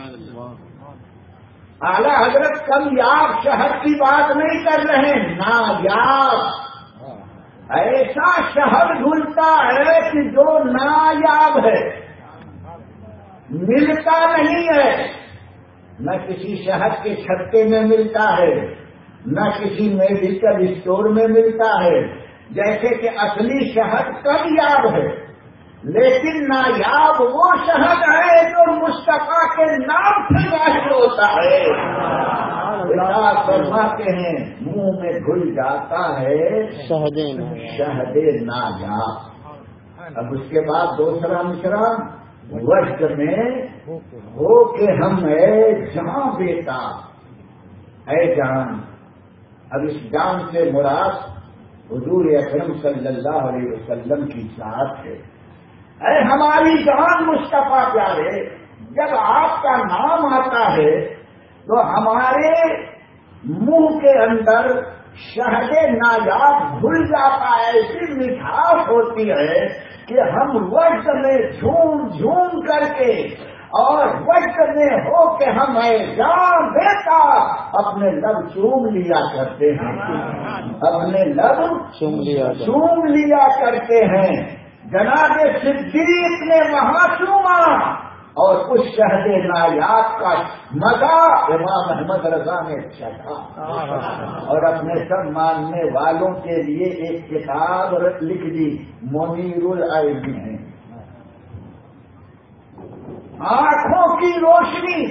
اعلیٰ حضرت کم یاب شہر کی بات نہیں کر رہے، نایاب. ایسا شہر ڈھونڈتا ہے کہ جو نایاب ہے، ملتا نہیں ہے. نہ کسی شہر کے چھتے میں ملتا ہے، نہ کسی میڈیکل اسٹور میں ملتا ہے. جیسے کہ اصلی شہد کم یاب ہے، لیکن نایاب وہ شہد ہے جو مصطفیٰ کے نام سے ظاہر ہوتا ہے. فرماتے ہیں منہ میں گھل جاتا ہے شہد نایاب. اب اس کے بعد دوسرا مشرا وقت میں ہو کہ ہم اے جہاں بیٹا اے جان. اب اس جان سے مراد حضور اکرم صلی اللہ علیہ وسلم کی ذات ہے. اے ہماری جان مصطفیٰ پیارے، جب آپ کا نام آتا ہے تو ہمارے منہ کے اندر شہد نایاب گھل جاتا ہے. ایسی مٹھاس ہوتی ہے کہ ہم وقت میں جھوم جھوم کر کے اور وقت میں ہو کہ ہم جان بیٹا اپنے لب چوم لیا کرتے ہیں، اپنے لب چوم لیا کرتے ہیں. جناب صدیق نے وہاں چوما اور اس شہد نایاب کا مزہ امام احمد رضا نے چکھا اور اپنے سب ماننے والوں کے لیے ایک کتاب لکھ دی منیر العین ہے. آنکھوں کی روشنی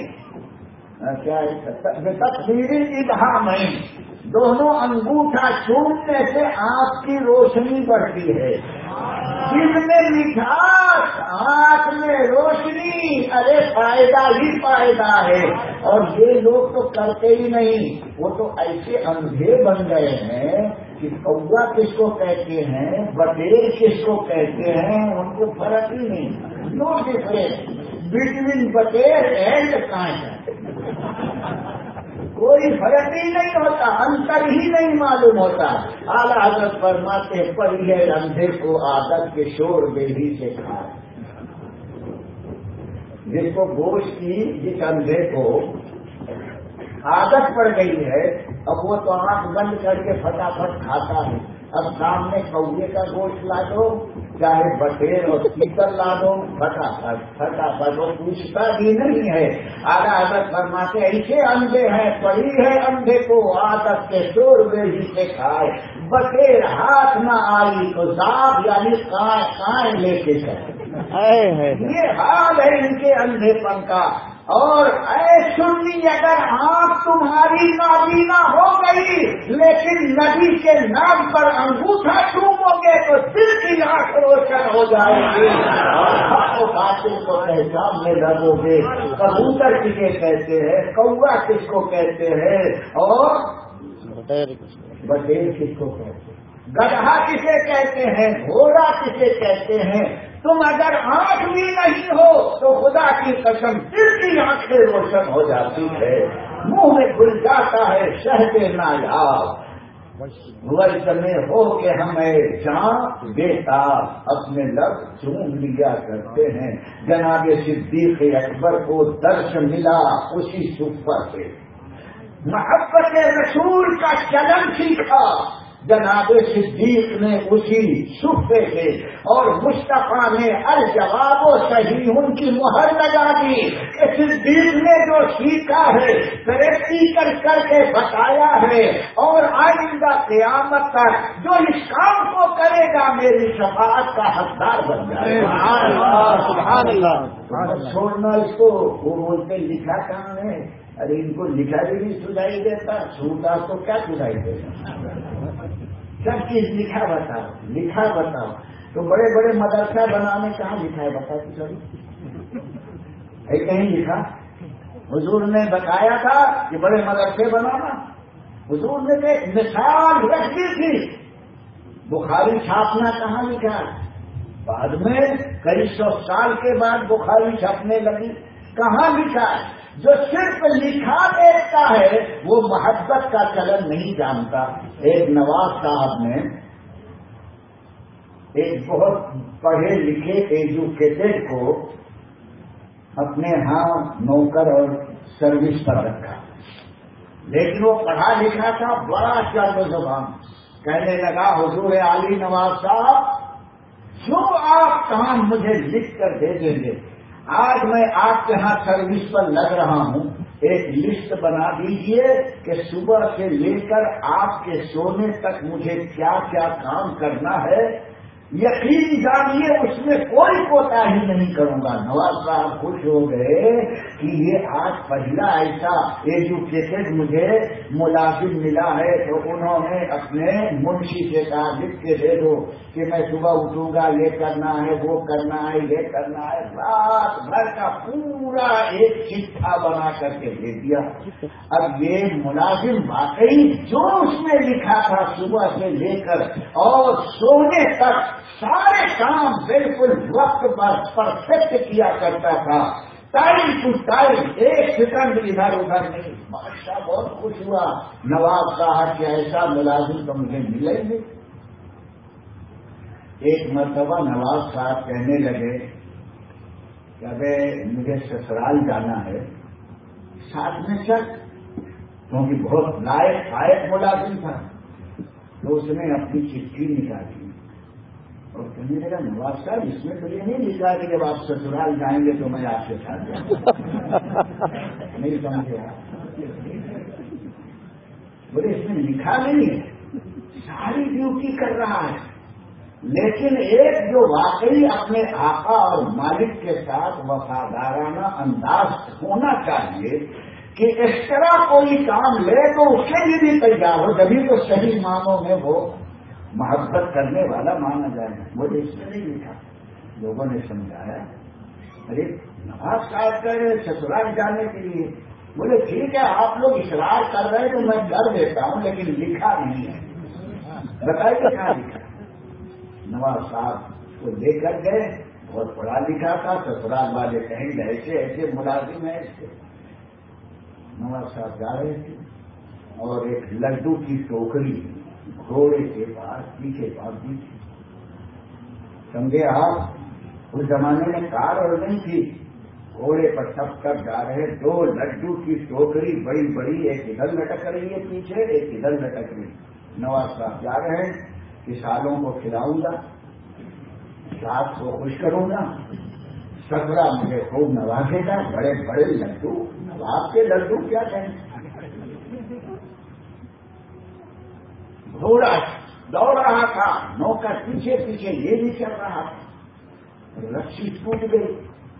تقدیری ابہام ہے. دونوں انگوٹھا چومنے سے آنکھ کی روشنی بڑھتی ہے. دل میں مٹھاس، آنکھ میں روشنی، ارے فائدہ ہی فائدہ ہے. اور یہ لوگ تو کرتے ہی نہیں، وہ تو ایسے اندھے بن گئے ہیں کہ کوا کس کو کہتے ہیں، بٹیر کس کو کہتے ہیں، ان کو فرق ہی نہیں. No difference between butter and cant. کوئی فرق ہی نہیں ہوتا، انتر ہی نہیں معلوم ہوتا. اعلیٰ حضرت فرماتے پڑھی ہے اندھے کو عادت کے شور بے ہی سے کھائے. جس کو گوشت کی جس اندھے کو عادت پڑ گئی ہے، اب وہ تو آنکھ بند کر کے فٹافٹ کھاتا ہے. اب سامنے کوے کا گوشت لا دو، چاہے بٹیر اور پیتل لا دو، فٹافٹ وہ پوچھتا بھی نہیں ہے. اعلیٰ حضرت فرماتے ایسے اندھے ہیں، پڑی ہے اندھے کو عادت کے شور بے ہی سے کھائے. بٹیر ہاتھ نہ آئی تو زاب یعنی کائیں لے کے چلے. یہ حال ہے ان کے اندھے پن کا. اور اے سنی، اگر آنکھ تمہاری نابینا ہو گئی لیکن نبی کے نام پر انگوٹھا چومو گے تو دل کی آنکھ روشن ہو جائے گی اور حق و باطل کو پہچاننے لگو گے. کبوتر کسے کہتے ہیں، کوا کس کو کہتے ہیں، اور بٹیر کس کو کہتے ہیں، گدھا کسے کہتے ہیں، گھوڑا کسے کہتے ہیں. تم اگر آنکھ بھی نہیں ہو تو خدا کی قسم دل کی آنکھیں روشن ہو جاتی ہے، منہ میں گھل جاتا ہے شہد نایاب. وقت میں ہو کہ ہمیں جان بیٹا اپنے لب چوم لیا کرتے ہیں. جناب صدیق اکبر کو درس ملا اسی صفحہ سے، محبت رسول کا چلن سیکھا. جناب صدیق نے اسی صفحے سے اور مصطفیٰ نے الجواب و صحیح ان کی مہر لگا دی کہ صدیق نے جو سیکھا ہے پریکٹی کر کے بتایا ہے اور آئندہ قیامت تک جو اس کام کو کرے گا میری شفاعت کا حقدار بن جائے گا. سبحان اللہ. چھوڑنا اس کو وہ بولتے لکھا کہاں ہے. ارے ان کو لکھا بھی نہیں سنائی دیتا, سنتا تو کیا سنائی دیتا. سب چیز لکھا بتاؤ. تو بڑے بڑے مدرسہ بنانے کہاں لکھا ہے بتاؤ تو ہے کہیں لکھا؟ حضور نے بتایا تھا کہ بڑے مدرسے بنانا. حضور نے ایک مثال رکھ دی تھی. بخاری چھاپنا کہاں لکھا؟ بعد میں کئی 100 سال کے بعد بخاری چھپنے لگی. کہاں لکھا؟ جو صرف لکھا دیتا ہے وہ محبت کا چلن نہیں جانتا. ایک نواز صاحب نے ایک بہت پڑھے لکھے ایجوکیٹڈ کو اپنے ہاں نوکر اور سروس پر رکھا, لیکن وہ پڑھا لکھا تھا, بڑا چرب زبان. کہنے لگا حضور عالی نواز صاحب جو آپ کام مجھے لکھ کر دے دیں گے, آج میں آپ کے ہاں سروس پر لگ رہا ہوں, ایک لسٹ بنا دیجئے کہ صبح سے لے کر آپ کے سونے تک مجھے کیا کیا کام کرنا ہے. یقین جانیے اس میں کوئی کوتاہی نہیں کروں گا. نواز صاحب خوش ہو گئے کہ یہ آج پہلا ایسا ایجوکیٹڈ مجھے ملازم ملا ہے. تو انہوں نے اپنے منشی سے کہا لکھ کے دے دو کہ میں صبح اٹھوں گا, یہ کرنا ہے, وہ کرنا ہے, یہ کرنا ہے. رات بھر کا پورا ایک چٹھا بنا کر کے دے دیا. اب یہ ملازم واقعی جو اس میں لکھا تھا صبح سے لے کر اور سونے تک سارے کام بالکل وقت پر پرفیکٹ کیا کرتا تھا, ٹائم ٹو ٹائم, ایک سیکنڈ ادھر ادھر نہیں. بادشاہ بہت خوش ہوا. نواب صاحب کے ایسا ملازم تو مجھے ملے ہی نہیں. ایک مرتبہ نواب صاحب کہنے لگے کہ ابے مجھے سسرال جانا ہے, ساتھ میں چل, کیونکہ بہت لائق ملازم تھا. تو اس نے اپنی چٹھی نکالی اور کہنے لگا نواز صاحب اس میں تو یہ نہیں لکھا کہ جب آپ سسرال جائیں گے تو میں آپ کے ساتھ جاؤں. نہیں سمجھے آپ؟ بولے اس میں لکھا نہیں ہے, ساری ڈیوٹی کر رہا ہے, لیکن ایک جو واقعی اپنے آقا اور مالک کے ساتھ وفادارانہ انداز ہونا چاہیے کہ اس طرح کوئی کام لے تو اس کے لیے بھی تیار ہو, جبھی تو صحیح معنوں میں وہ محبت کرنے والا مانا جائے گا. مجھے اس میں نہیں لکھا. لوگوں نے سمجھایا ارے نواز صاحب کہہ رہے سسرال جانے کے لیے. بولے ٹھیک ہے آپ لوگ اصرار کر رہے ہیں تو میں کر دیتا ہوں, لیکن لکھا نہیں ہے. بتائیے کہاں لکھا. نواز صاحب کو لے کر گئے, بہت پڑھا لکھا تھا. سسرال والے کہیں گے ایسے ایسے ملازم ہیں اس کے. نواز صاحب جا رہے تھے اور ایک لڈو کی ٹوکری گھوڑے کے پاس پیچھے پاس دی تھی. سمجھے آپ اس زمانے میں کار اور نہیں تھی, گھوڑے پر ٹپ کر جا رہے. 2 لڈو کی ٹوکری بڑی بڑی, ایک ادھر لٹک رہی ہے پیچھے, ایک ادھر لٹک رہی. نواز صاحب جا رہے ہیں کہ سالوں کو کھلاؤں گا, ساتھ کو خوش کروں گا, سسرا مجھے خوب نوازے گا. بڑے بڑے لڈو, آپ کے لڈو کیا کہیں. گھوڑا دوڑ رہا تھا, نوکر پیچھے پیچھے یہ بھی چل رہا تھا. رسی ٹوٹ گئی.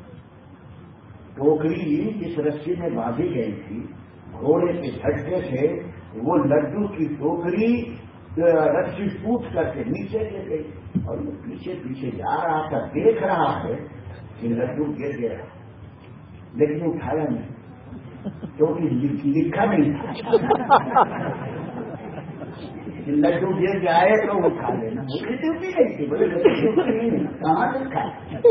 ٹوکری جس رسی میں باندھی گئی تھی گھوڑے کے جھٹکے سے وہ لڈو کی ٹوکری رسی ٹوٹ کر کے نیچے گر گئی. اور وہ پیچھے پیچھے جا رہا تھا, دیکھ رہا ہے کہ لڈو گر گیا, لیکن اٹھایا نہیں کیونکہ لکھا نہیں تھا. لڈو گر جائے تو اٹھا لینا. ڈیوٹی نہیں تھی, بولے کہاں لکھا.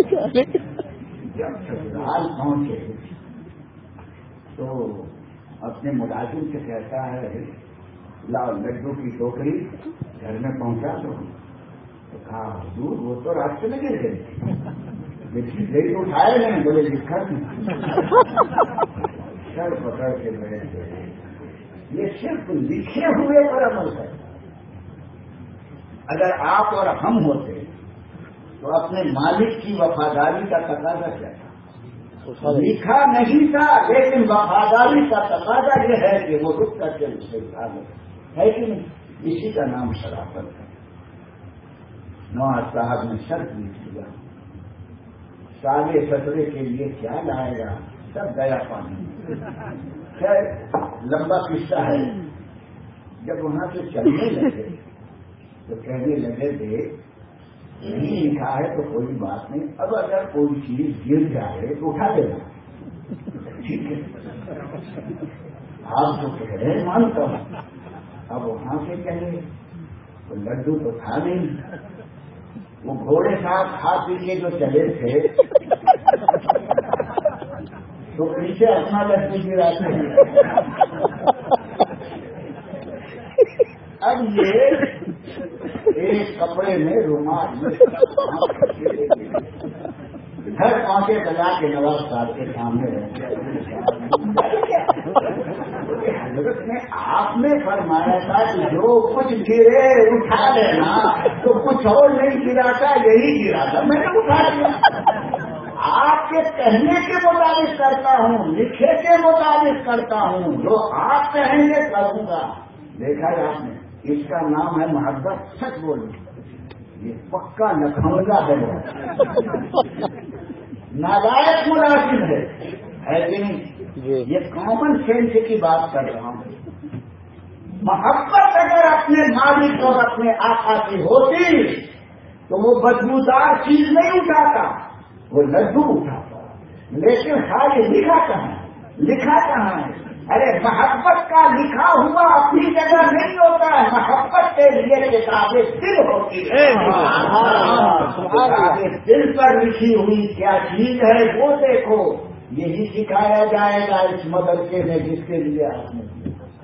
جب سسرال پہنچے تو اپنے ملازم سے کہتا ہے لاؤ لڈو کی ٹوکری گھر میں پہنچا دو. تو کہا حضور وہ تو راستے میں گر گئی, لیکن اٹھائے نہیں. بولے لکھا نہیں. سر پکڑ کے بیٹھ گئے. یہ صرف لکھے ہوئے پر عمل ہے. اگر آپ اور ہم ہوتے تو اپنے مالک کی وفاداری کا تقاضا کیا تھا؟ لکھا نہیں تھا، لیکن وفاداری کا تقاضا یہ ہے کہ وہ رک کر کے اسے ہے کہ نہیں؟ اسی کا نام شرافت ہے۔ نواز صاحب نے شرط بھی کیا، سالے سترے کے لیے کیا لائے گا، سب گیا پانی۔ خیر لمبا قصہ ہے۔ جب وہاں سے چلنے لگے تو کہنے لگے تھے نہیں لکھا ہے تو کوئی بات نہیں، اب اگر کوئی چیز گر جائے تو اٹھا دینا، ٹھیک ہے؟ آپ جو کہہ رہے ہیں مانتا ہوں۔ اب وہاں سے کہیں تو لڈو تو تھا نہیں، وہ گھوڑے صاحب کھا پی کے جو چلے تھے تو پیچھے اپنا لڈو گراتے ہیں۔ اب یہ ایک کپڑے میں رومال میں گھر پہنچے بجا کے نواز صاحب کے سامنے حضرت نے آپ نے فرمایا تھا کہ جو کچھ گرے اٹھا لینا، تو کچھ اور نہیں گرا تھا، یہی گرا تھا، میں نے اٹھا لیا۔ آپ کے کہنے کے مطابق کرتا ہوں، لکھے کے مطابق کرتا ہوں، جو آپ کہیں گے کروں گا۔ دیکھا ہے آپ نے، اس کا نام ہے محبت۔ سچ بولو، یہ پکا لکھنؤ ہے، نالائق ملازم ہے کہ نہیں؟ یہ کامن سینس کی بات کر رہا ہوں۔ محبت اگر اپنے مالک اور اپنے آقا کی ہوتی تو وہ بدبودار چیز نہیں اٹھاتا، وہ لڈو اٹھاتا۔ لیکن خالی لکھا کہاں ہے؟ ارے محبت کا لکھا ہوا اپنی جگہ نہیں ہوتا ہے، محبت کے لیے کتابیں دل ہوتی ہے۔ کتابیں دل پر لکھی ہوئی کیا چیز ہے وہ دیکھو، یہی سکھایا جائے گا اس مدرسے میں جس کے لیے آپ نے۔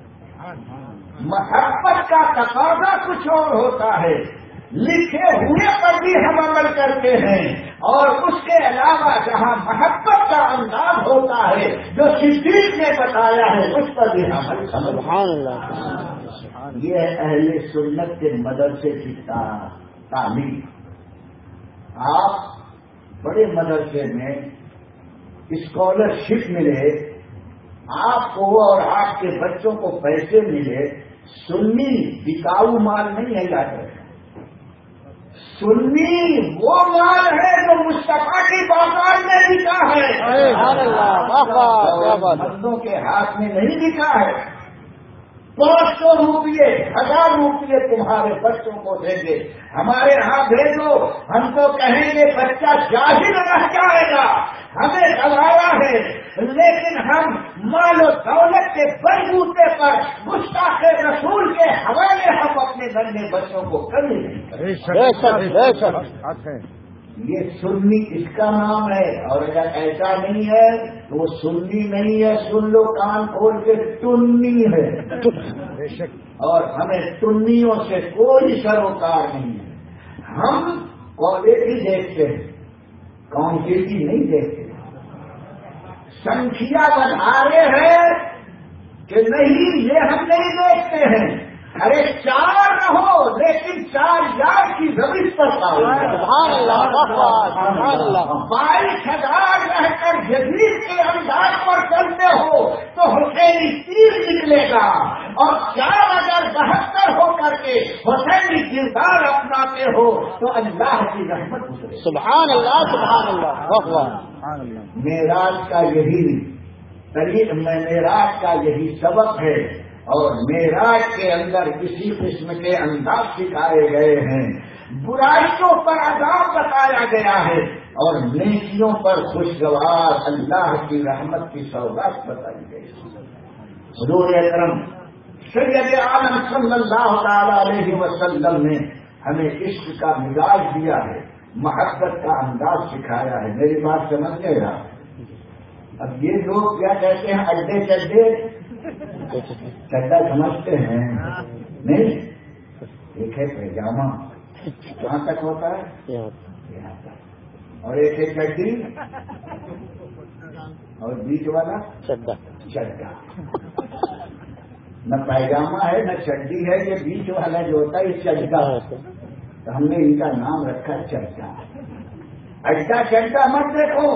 محبت کا تقاضا کچھ اور ہوتا ہے، لکھے ہوئے پر بھی ہم عمل کرتے ہیں، اور اس کے علاوہ جہاں محبت کا انداز ہوتا ہے جو صدیق نے بتایا ہے اس پر بھی عمل۔ سبحان اللہ۔ یہ ہے اہل سنت کے مدرسے کی تعلیم۔ آپ بڑے مدرسے میں اسکالرشپ ملے آپ کو اور آپ کے بچوں کو پیسے ملے، سنی بکاؤ مال نہیں ہے، یاد رکھیں۔ سنی وہ مال ہے جو مصطفیٰ کی بازار میں بکا ہے، مردوں کے ہاتھ میں نہیں بکا ہے۔ 500 روپیے 1000 روپیے تمہارے بچوں کو دیں گے، ہمارے ہاں بھیجو، ہم تو کہیں گے بچہ جاہل رہ جائے گا، ہمیں گوارا ہے، لیکن ہم مال و دولت کے بلبوتے پر گستاخ رسول کے حوالے ہم اپنے گھر میں بچوں کو کبھی نہیں کریں۔ یہ سنی اس کا نام ہے، اور اگر ایسا نہیں ہے تو وہ سنی نہیں ہے، سن لو کان کھول کے، ٹنی ہے، اور ہمیں ٹنیوں سے کوئی سروکار نہیں ہے۔ ہم کوالٹی دیکھتے ہیں، کوانٹٹی نہیں دیکھتے۔ سنکھیا بڑھا رہے ہیں کہ نہیں یہ ہم نہیں دیکھتے ہیں، ارے 4 رہو لیکن 4 یار کی زمین پر پاؤ۔ 22,000 رہ کر جدید کے انداز پر چلتے ہو تو حسینی تیر نکلے گا، اور 4 اگر 72 ہو کر کے حسینی کردار اپناتے ہو تو اللہ کی رحمت گزرے۔ سبحان اللہ، سبحان اللہ۔ معراج کا یہی طریق، معراج کا یہی سبق ہے، اور معراج کے اندر کسی قسم کے انداز سکھائے گئے ہیں، برائیوں پر عذاب بتایا گیا ہے، اور نیکیوں پر خوشگوار اللہ کی رحمت کی سوغات بتائی گئی۔ حضور اکرم سید عالم صلی اللہ تعالی علیہ وسلم نے ہمیں عشق کا مزاج دیا ہے، محبت کا انداز سکھایا ہے۔ میری بات سمجھ گئے گا؟ اب یہ لوگ کیا کہتے ہیں، اڈے چڈے چڈا سمجھتے ہیں نہیں؟ ایک ہے پیجامہ، کہاں تک ہوتا ہے؟ یہاں تک، اور ایک ہے چڈی، اور بیچ والا چڈا۔ نہ پیجامہ ہے نہ چڈی ہے، یہ بیچ والا جو ہوتا ہے یہ چڈا ہوتا ہے۔ تو ہم نے ان کا نام رکھا چرچا. اڈا چرچا مت دیکھو،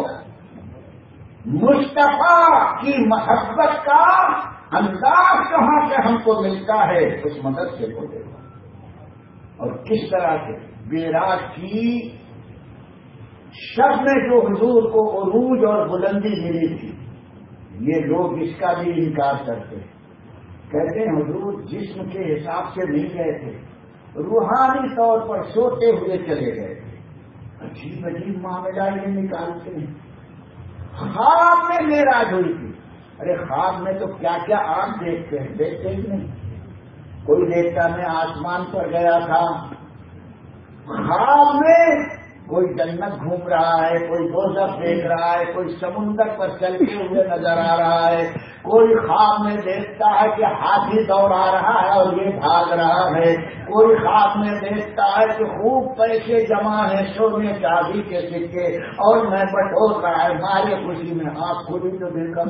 مصطفیٰ کی محبت کا انداز کہاں سے ہم کو ملتا ہے اس مدرسے کو دیکھو، اور کس طرح سے معراج کی شب میں جو حضور کو عروج اور بلندی ملی تھی. یہ لوگ اس کا بھی انکار کرتے ہیں، کہتے ہیں حضور جسم کے حساب سے نہیں گئے تھے، روحانی طور پر سوتے ہوئے چلے گئے تھے. عجیب عجیب معاملہ یہ نکالتے ہیں. خواب میں معراج ہوئی تھی. ارے خواب میں تو کیا کیا آپ دیکھتے ہیں، دیکھتے ہی نہیں. کوئی دیکھتا میں آسمان پر گیا تھا، خواب میں کوئی جنت گھوم رہا ہے، کوئی دوزخ دیکھ رہا ہے، کوئی سمندر پر چلتے ہوئے نظر آ رہا ہے، کوئی خواب میں دیکھتا ہے کہ ہاتھی دوڑا رہا ہے اور یہ بھاگ رہا ہے، کوئی خواب میں دیکھتا ہے کہ خوب پیسے جمع ہیں سونے چاندی کے سکے اور میں بٹور رہا ہے مارے خوشی میں. آنکھ کھلی تو دیکھا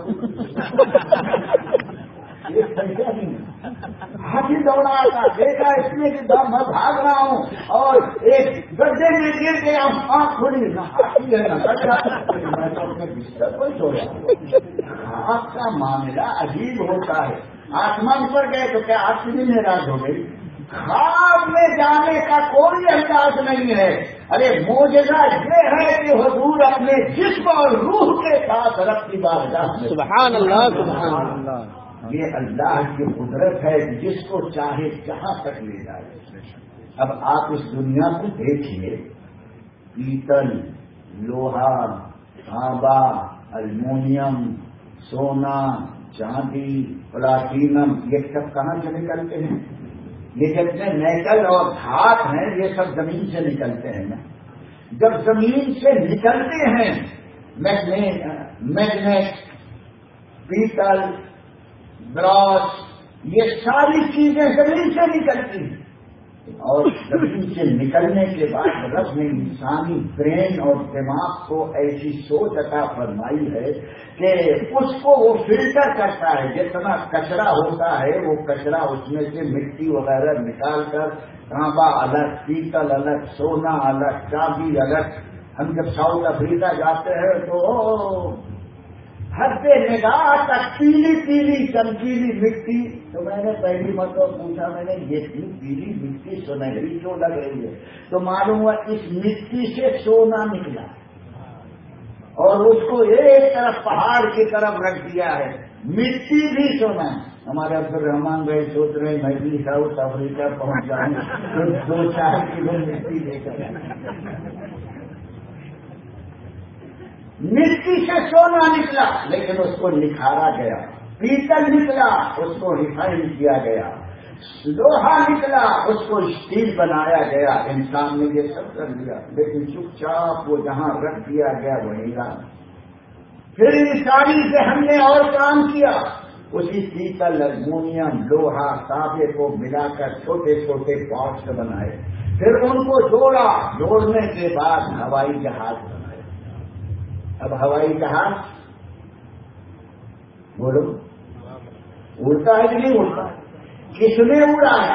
ایک پیسہ نہیں، ہاتھی دوڑا تھا، دیکھا اس میں کہ میں بھاگ رہا ہوں اور ایک گڈھے میں گر گیا ہوں. آنکھ کھلی، نہ ہاتھی ہے نہ گڈھا، میں تو اپنے بستر پر سو رہا ہوں. آپ کا معاملہ عجیب ہوتا ہے. آسمان پر گئے تو کیا آپ کی بھی معراج ہو گئی؟ خواب میں جانے کا کوئی انداز نہیں ہے. ارے معجزہ یہ ہے کہ حضور اپنے جسم اور روح کے ساتھ رب کی بارگاہ میں. سبحان اللہ سبحان اللہ. یہ اللہ کی قدرت ہے جس کو چاہے جہاں تک لے جائے. اب آپ اس دنیا کو دیکھیے، پیتل، لوہا، تانبا، المونیم، سونا، چاندی، پلاٹینم، یہ سب کہاں سے نکلتے ہیں؟ یہ جتنے میٹل اور دھات ہیں یہ سب زمین سے نکلتے ہیں. جب زمین سے نکلتے ہیں میگنیٹ، پیتل، براس، یہ ساری چیزیں زمین سے نکلتی ہیں. اور زمین سے نکلنے کے بعد رب نے انسانی برین اور دماغ کو ایسی سوچ عطا فرمائی ہے کہ اس کو وہ فلٹر کرتا ہے. جتنا کچرا ہوتا ہے وہ کچرا اس میں سے مٹی وغیرہ نکال کر تانبا الگ، پیتل الگ، سونا الگ، چاندی الگ. ہم جب ساؤتھ افریقہ جاتے ہیں تو حد نگاہ تک پیلی پیلی چمکیلی مٹی. تو میں نے پہلی مرتبہ پوچھا، میں نے یہ پیلی مٹی سنہری کیوں لگ رہی ہے؟ تو معلوم ہوا اس مٹی سے سونا نکلا اور اس کو ایک طرف پہاڑ کی طرف رکھ دیا ہے. مٹی بھی سونا ہے. ہمارے عبد الرحمان بھائی سوچ رہے ہیں میں بھی ساؤتھ افریقہ پہنچ جاؤں تو 2-4 کلو مٹی لے کر. مٹی سے سونا نکلا لیکن اس کو نکھارا گیا. پیتل نکلا اس کو ریفائن کیا گیا. لوہا نکلا اس کو اسٹیل بنایا گیا. انسان نے یہ سب کر دیا لیکن چپ چاپ وہ جہاں رکھ دیا گیا وہیں رہا. پھر انسانی ذہن نے اور کام کیا. اسی پیتل، المونیم، لوہا، تانبے کو ملا کر چھوٹے چھوٹے پارٹس بنائے. پھر ان کو جوڑا. جوڑنے کے بعد ہوائی جہاز بنائے. اب ہوائی جہاز بولو اڑتا ہے کہ نہیں اڑتا؟ کس نے اڑایا؟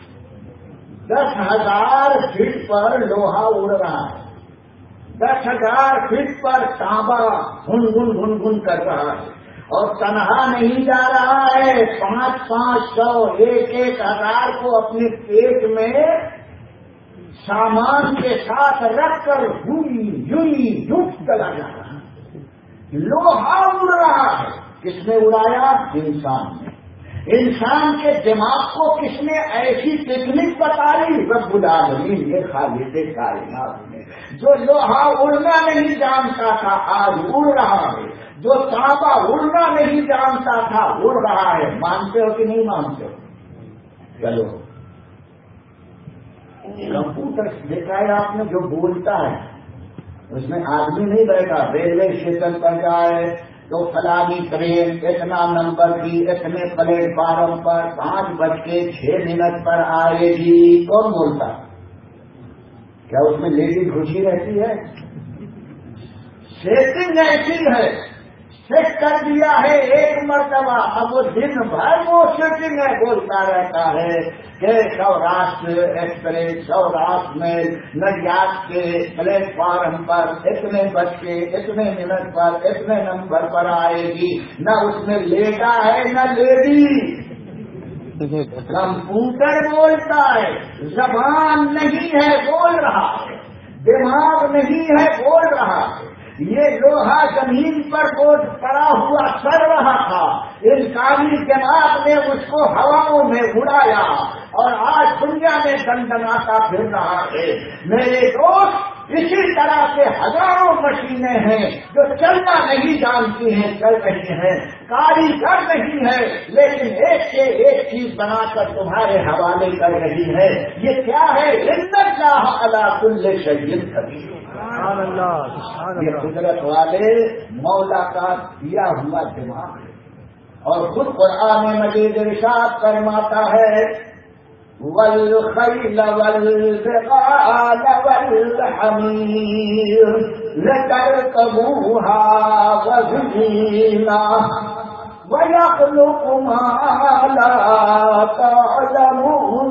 10,000 فٹ پر لوہا اڑ رہا ہے، 10,000 فٹ پر تانبا گھن گھن گھن گھن کر رہا ہے. اور تنہا نہیں جا رہا ہے، 500 1,000 کو اپنے پیٹ میں سامان کے ساتھ رکھ کر یوں چلا جا رہا ہے. لوہا اڑ رہا ہے. کس نے اڑایا؟ انسان نے. انسان کے دماغ کو کس نے ایسی ٹیکنک بتائی؟ رب العالمین نے، خالق کائنات نے. جو لوہا اڑنا نہیں جانتا تھا آج اڑ رہا ہے. جو تانبا اڑنا نہیں جانتا تھا اڑ رہا ہے. مانتے ہو کہ نہیں مانتے ہو؟ چلو کمپیوٹر دیکھا ہے آپ نے جو بولتا ہے اس میں آدمی نہیں بیٹھا. ریلوے اسٹیشن پر جائے تو فلانی ٹرین اتنا نمبر کی اتنے پلیٹ فارم پر 5:06 پر آئے گی. کون بولتا؟ کیا اس میں لیڈی خوشی رہتی ہے؟ سیٹنگ ایسی ہے सेट कर दिया है एक मर्तबा। अब वो दिन भर वो शूटिंग है बोलता रहता है कि सौराष्ट्र एक्सप्रेस सौराष्ट्र में नडियाद के प्लेटफॉर्म पर इतने बज के इतने मिनट पर इतने नंबर पर आएगी। न उसमें लेटा है न लेडी। कंप्यूटर बोलता है, जबान नहीं है बोल रहा है, दिमाग नहीं है बोल रहा है। ये लोहा जमीन पर पड़ा हुआ सड़ रहा था, इंसानी दिमाग ने उसको हवाओं में उड़ाया और आज दुनिया में दंडनाता फिर रहा है। मेरे दोस्त, इसी तरह से हजारों मशीनें हैं जो चलना नहीं जानती हैं, चल रही हैं, कारीगर नहीं है लेकिन एक से एक चीज बनाकर तुम्हारे हवाले कर रही है। ये क्या है? इन्नल्लाह अला कुल्लि शैइन कदीर। ये कुदरत वाले मौला का दिया हुआ दिमाग है। और खुद कुरान मजीद इरशाद फरमाता है, वल खैल वल बिगाल वल हमीर लतरकबूहा वज़ीना वयख्लुक़ु मा ला तअलमून।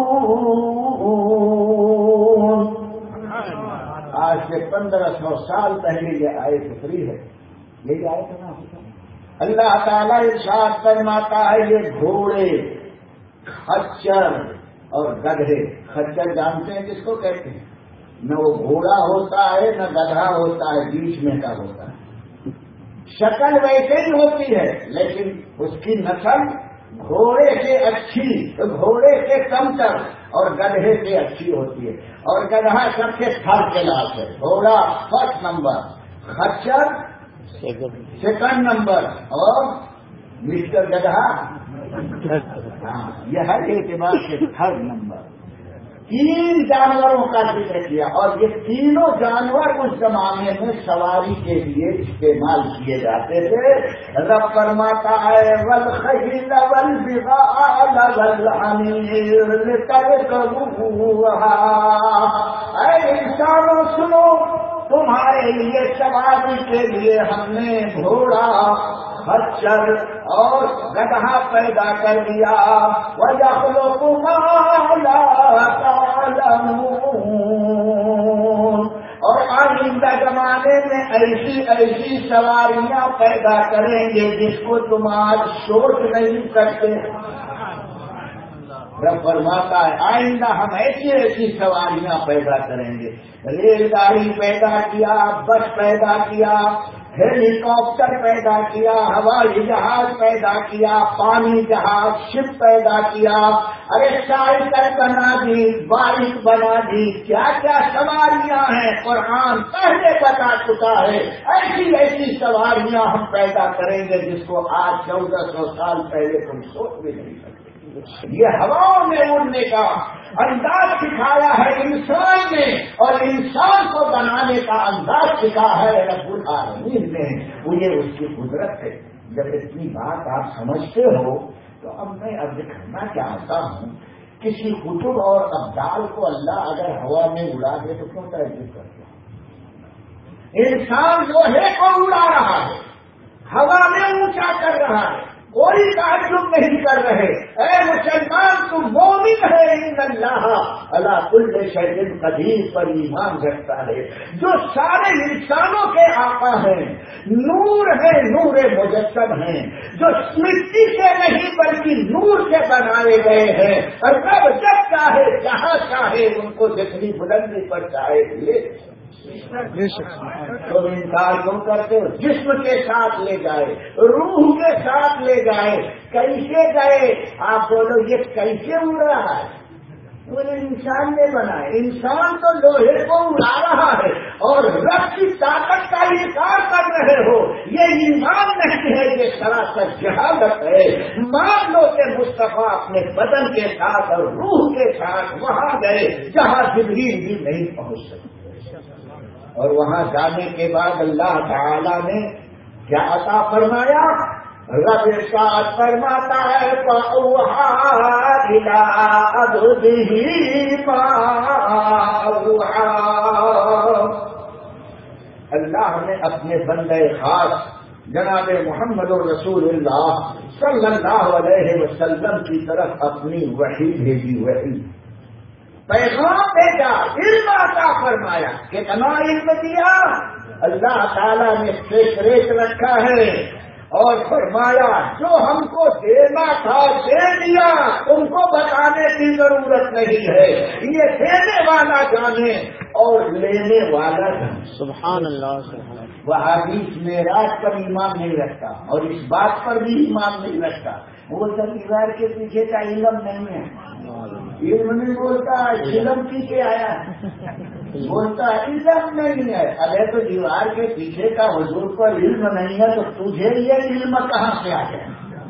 आज से 1500 साल पहले ये आयत उतरी है। ये आयत ना होता। अल्लाह ताला इरशाद फरमाता है, ये घोड़े, खच्चर और गधे। खच्चर जानते हैं किसको कहते हैं? न वो घोड़ा होता है न गधा होता है, बीच में का होता है। शक्ल वैसे ही होती है लेकिन उसकी नस्ल घोड़े से अच्छी, घोड़े से कमतर और गधे से अच्छी होती है। और गधा सबसे थर्ड क्लास है, घोड़ा फर्स्ट नंबर, खच्चर सेकंड नंबर और मिस्टर गधा यह हर एतबार से थर्ड नंबर। 3 जानवरों का जिक्र किया और ये तीनों जानवर उस जमाने में सवारी के लिए इस्तेमाल किए जाते थे। रब फरमाता है, वल खैल वल बिगाल वल हमीर लितरकबूहा। ऐ इंसानों सुनो, तुम्हारे लिए सवारी के लिए हमने घोड़ा, खच्चर और गधा पैदा कर दिया। वयख्लुक़ु मा ला तअलमून। और आइंदा जमाने में ऐसी ऐसी सवारियां पैदा करेंगे जिसको तुम आज सोच नहीं सकते। रब फरमाता है, आइंदा हम ऐसी ऐसी सवारियां पैदा करेंगे। रेलगाड़ी पैदा किया, बस पैदा किया, हेलीकॉप्टर पैदा किया, हवाई जहाज पैदा किया, पानी जहाज, शिप पैदा किया, अरे साइकिल बना दी, बाइक बना दी, क्या क्या सवारियां हैं कुरान पहले बता चुका है। ऐसी ऐसी सवारियां हम पैदा करेंगे जिसको आज 1400 साल पहले तुम सोच भी नहीं सकते। ये हवाओं में उड़ने का अंदाज सिखाया है इंसान ने और इंसान को बनाने का अंदाज सिखाया है रब्बुल आलमीन ने। वो ये उसकी कुदरत है। जब इतनी बात आप समझते हो तो अब मैं अर्ज करना चाहता हूँ, किसी कुतुब और अब्दाल को अल्लाह अगर हवा में उड़ा दे तो क्यों तहजीब करते हैं? इंसान लोहे को उड़ा रहा है, हवा में ऊंचा कर रहा है, कोई ताज्जुब नहीं कर रहे। ऐ मुसलमान, तुम मोमिन है, इन्नल्लाह अला कुल्लि शैइन कदीर पर ईमान रखता है, जो सारे इंसानों के आका हैं, नूर है, नूरे मुजस्सम हैं, जो मिट्टी से नहीं बल्कि नूर से बनाए गए हैं। और रब जब चाहे जहाँ चाहे उनको जितनी बुलंदी पर चाहे ले। तो इनकार क्यों करते हो? जिस्म के साथ ले जाए, रूह के साथ ले जाए, कैसे गए? आप बोलो ये कैसे उड़ रहा है? बोले इंसान ने बनाए। इंसान तो लोहे को उड़ा रहा है और रब की ताकत का इनकार कर रहे हो। ये ईमान नहीं है, ये सरासर जहालत है। मान लो कि मुस्तफा अपने बदन के साथ और रूह के साथ वहां गए जहां जिब्रील भी नहीं पहुंच सकते। और वहां जाने के बाद अल्लाह ताला ने क्या अता फरमाया? रब इरशाद फरमाता है, फअौहा इला अब्दिही मा औहा। अल्लाह ने अपने बंदे खास جناب محمد رسول اللہ صلی اللہ علیہ وسلم کی طرف اپنی وحی بھیجی، وحی پیغام بھیجا، علم عطا فرمایا. کتنا علم دیا؟ اللہ تعالیٰ نے سیکریٹ رکھا ہے اور فرمایا جو ہم کو دینا تھا دے دیا، تم کو بتانے کی ضرورت نہیں ہے، یہ دینے والا جانے اور لینے والا جانے. سبحان اللہ سبحان اللہ. وہ حدیث معراج پر ایمان نہیں رکھتا اور اس بات پر بھی ایمان نہیں رکھتا. وہ سب دیوار کے پیچھے کا علم نہیں ہے، علم نہیں بولتا، علم پیچھے آیا بولتا علم نہیں ہے. ارے تو دیوار کے پیچھے کا حضور کو علم نہیں ہے تو تجھے یہ علم کہاں سے آ گیا؟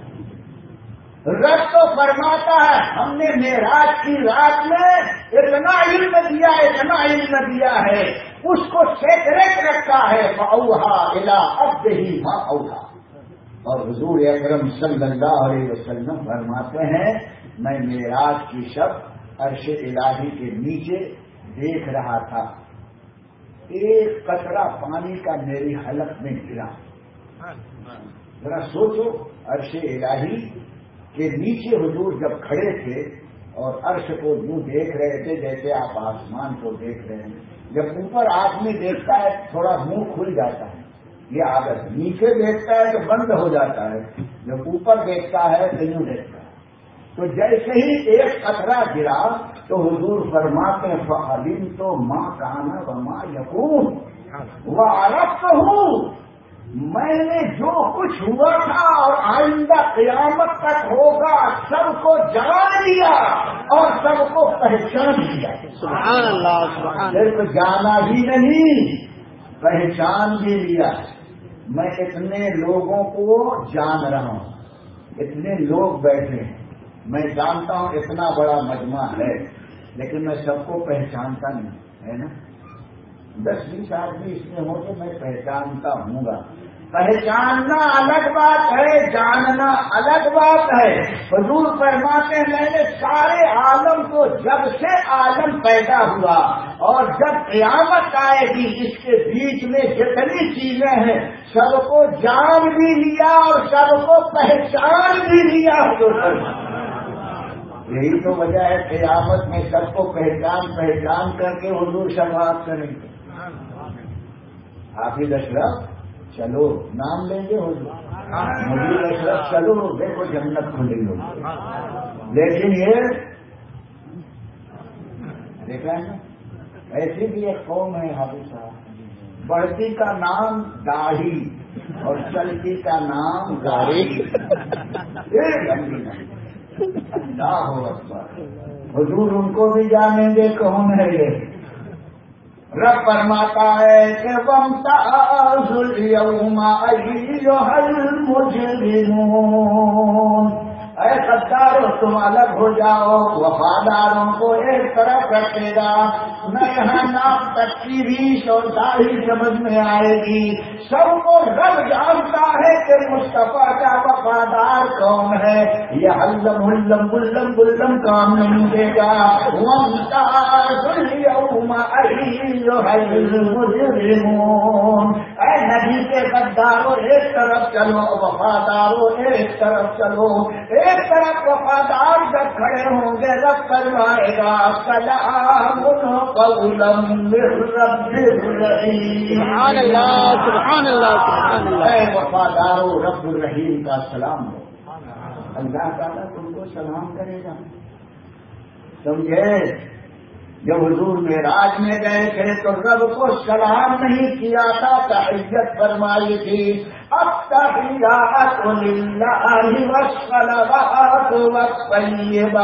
رب تو فرماتا ہے ہم نے معراج کی رات میں اتنا علم دیا، اتنا علم دیا ہے، اس کو سیکریٹ رکھا ہے. فَأَوْحَىٰ إِلَىٰ عَبْدِهِ مَا أَوْحَىٰ. اور حضور اکرم صلی اللہ علیہ وسلم فرماتے ہیں میں معراج کی شب عرش الہی کے نیچے دیکھ رہا تھا، ایک قطرہ پانی کا میری حلق میں گرا. ذرا سوچو، عرش الہی کے نیچے حضور جب کھڑے تھے اور عرش کو یوں دیکھ رہے تھے جیسے آپ آسمان کو دیکھ رہے ہیں. جب اوپر آدمی دیکھتا ہے تھوڑا منہ کھل جاتا ہے، یہ عادت. نیچے دیکھتا ہے تو بند ہو جاتا ہے، جب اوپر دیکھتا ہے تو یوں دیکھتا ہے. تو جیسے ہی ایک قطرہ گرا تو حضور فرماتے ہیں فَعَلِمْتُ مَا كَانَ وَمَا يَكُونُ وَعَرَفْتُهُ. میں نے جو کچھ ہوا تھا اور آئندہ قیامت تک ہوگا سب کو جان لیا اور سب کو پہچان لیا. سبحان اللہ سبحان اللہ. صرف جانا ہی نہیں، پہچان بھی لیا. میں اتنے لوگوں کو جان رہا ہوں، اتنے لوگ بیٹھے ہیں، میں جانتا ہوں اتنا بڑا مجمع ہے، لیکن میں سب کو پہچانتا نہیں، ہے نا. 10-20 آدمی اس میں ہو تو میں پہچانتا ہوں گا. پہچاننا الگ بات ہے، جاننا الگ بات ہے. حضور فرماتے ہیں میں نے سارے عالم کو جب سے عالم پیدا ہوا اور جب قیامت آئے گی اس کے بیچ میں جتنی چیزیں ہیں سب کو جان بھی لیا اور سب کو پہچان بھی لیا. یہی تو وجہ ہے قیامت میں سب کو پہچان کر کے حضور شفاعت کریں گے. حافظ اشرف چلو نام لیں گے حضور، مجید اشرف چلو دیکھو جنت کھلی ہوگی. لیکن یہ دیکھا ہے نا، ایسی بھی ایک قوم ہے حافظ صاحب، بڑھتی کا نام داڑھی اور چلتی کا نام گاڑی. اللہ اکبر. حضور ان کو بھی جانیں گے کون ہے یہ. رب فرماتا ہے کہ وَامْتَازُوا الْيَوْمَ أَيُّهَا الْمُجْرِمُونَ. اے غدارو تم الگ ہو جاؤ، وفاداروں کو ایک طرف رکھے گا. نہ یہاں نام تک کی ریش اور داڑھی سمجھ میں آئے گی. سب کو رب جانتا ہے کہ مصطفیٰ کا وفادار کون ہے. یہ ہلم بلم کام نہیں دے گا. وَامْتَازُوا الْيَوْمَ أَيُّهَا الْمُجْرِمُونَ. اے نبی کے غدارو ایک طرف چلو، وفاداروں ایک طرف چلو. ایک طرف وفادار جب کھڑے ہوں گے رب فرمائے گا سلام قولا من رب الرحیم. سبحان اللہ سبحان اللہ سبحان اللہ. اے وفادارو رب الرحیم کا سلام ہو. اللہ تعالیٰ تم کو سلام کرے گا. سمجھے جب حضور معراج میں گئے تھے تو رب کو سلام نہیں کیا تھا، تحیت فرمائی تھی. التحیات للہ والصلوات والطیبات.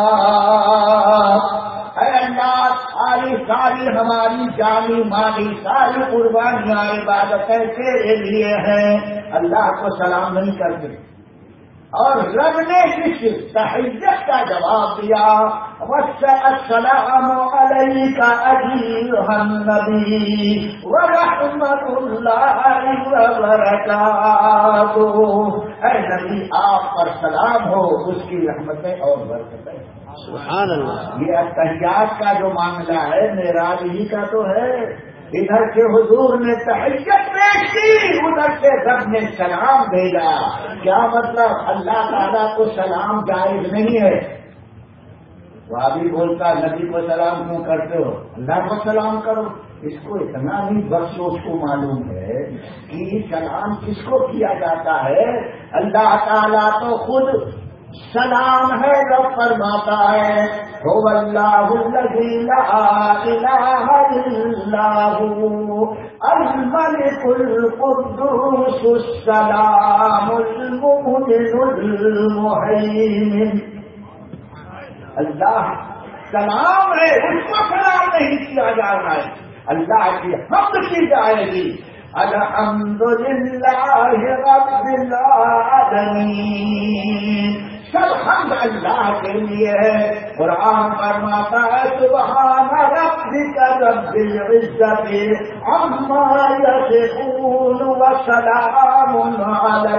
اے اللہ ساری ہماری جانی مالی ساری قربانیاں عبادتیں تیرے لیے ہیں. اللہ کو سلام نہیں کرتے. اور رب نے اس تحیت کا جواب دیا السلام علیک ایھا النبی ورحمۃ اللہ وبرکاتہ. اے نبی آپ پر سلام ہو، اس کی رحمتیں اور برکتیں. سبحان اللہ. یہ تحیات کا جو معاملہ ہے معراج ہی کا تو ہے. ادھر سے حضور نے تحیت پیش کی، ادھر سے رب نے سلام بھیجا. کیا مطلب؟ اللہ تعالیٰ کو سلام جائز نہیں ہے. وہ ابھی بولتا نبی کو سلام کیوں کرتے ہو؟ اللہ کو سلام کرو. اس کو اتنا بھی بس اس کو معلوم ہے کہ سلام کس کو کیا جاتا ہے. اللہ تعالیٰ تو خود سلام ہے. رب فرماتا ہے هو اللہ الذی لا الہ الا هو الملک القدوس السلام المؤمن المہیمن. اللہ سلام ہے، اس کو سلام نہیں کیا جا رہا ہے. اللہ کی حمد کی جائے گی. الحمدللہ رب العالمین. سب حمد اللہ کے لیے ہے. قرآن فرماتا ہے سبحان ربک رب العزت عما یصفون وسلام علی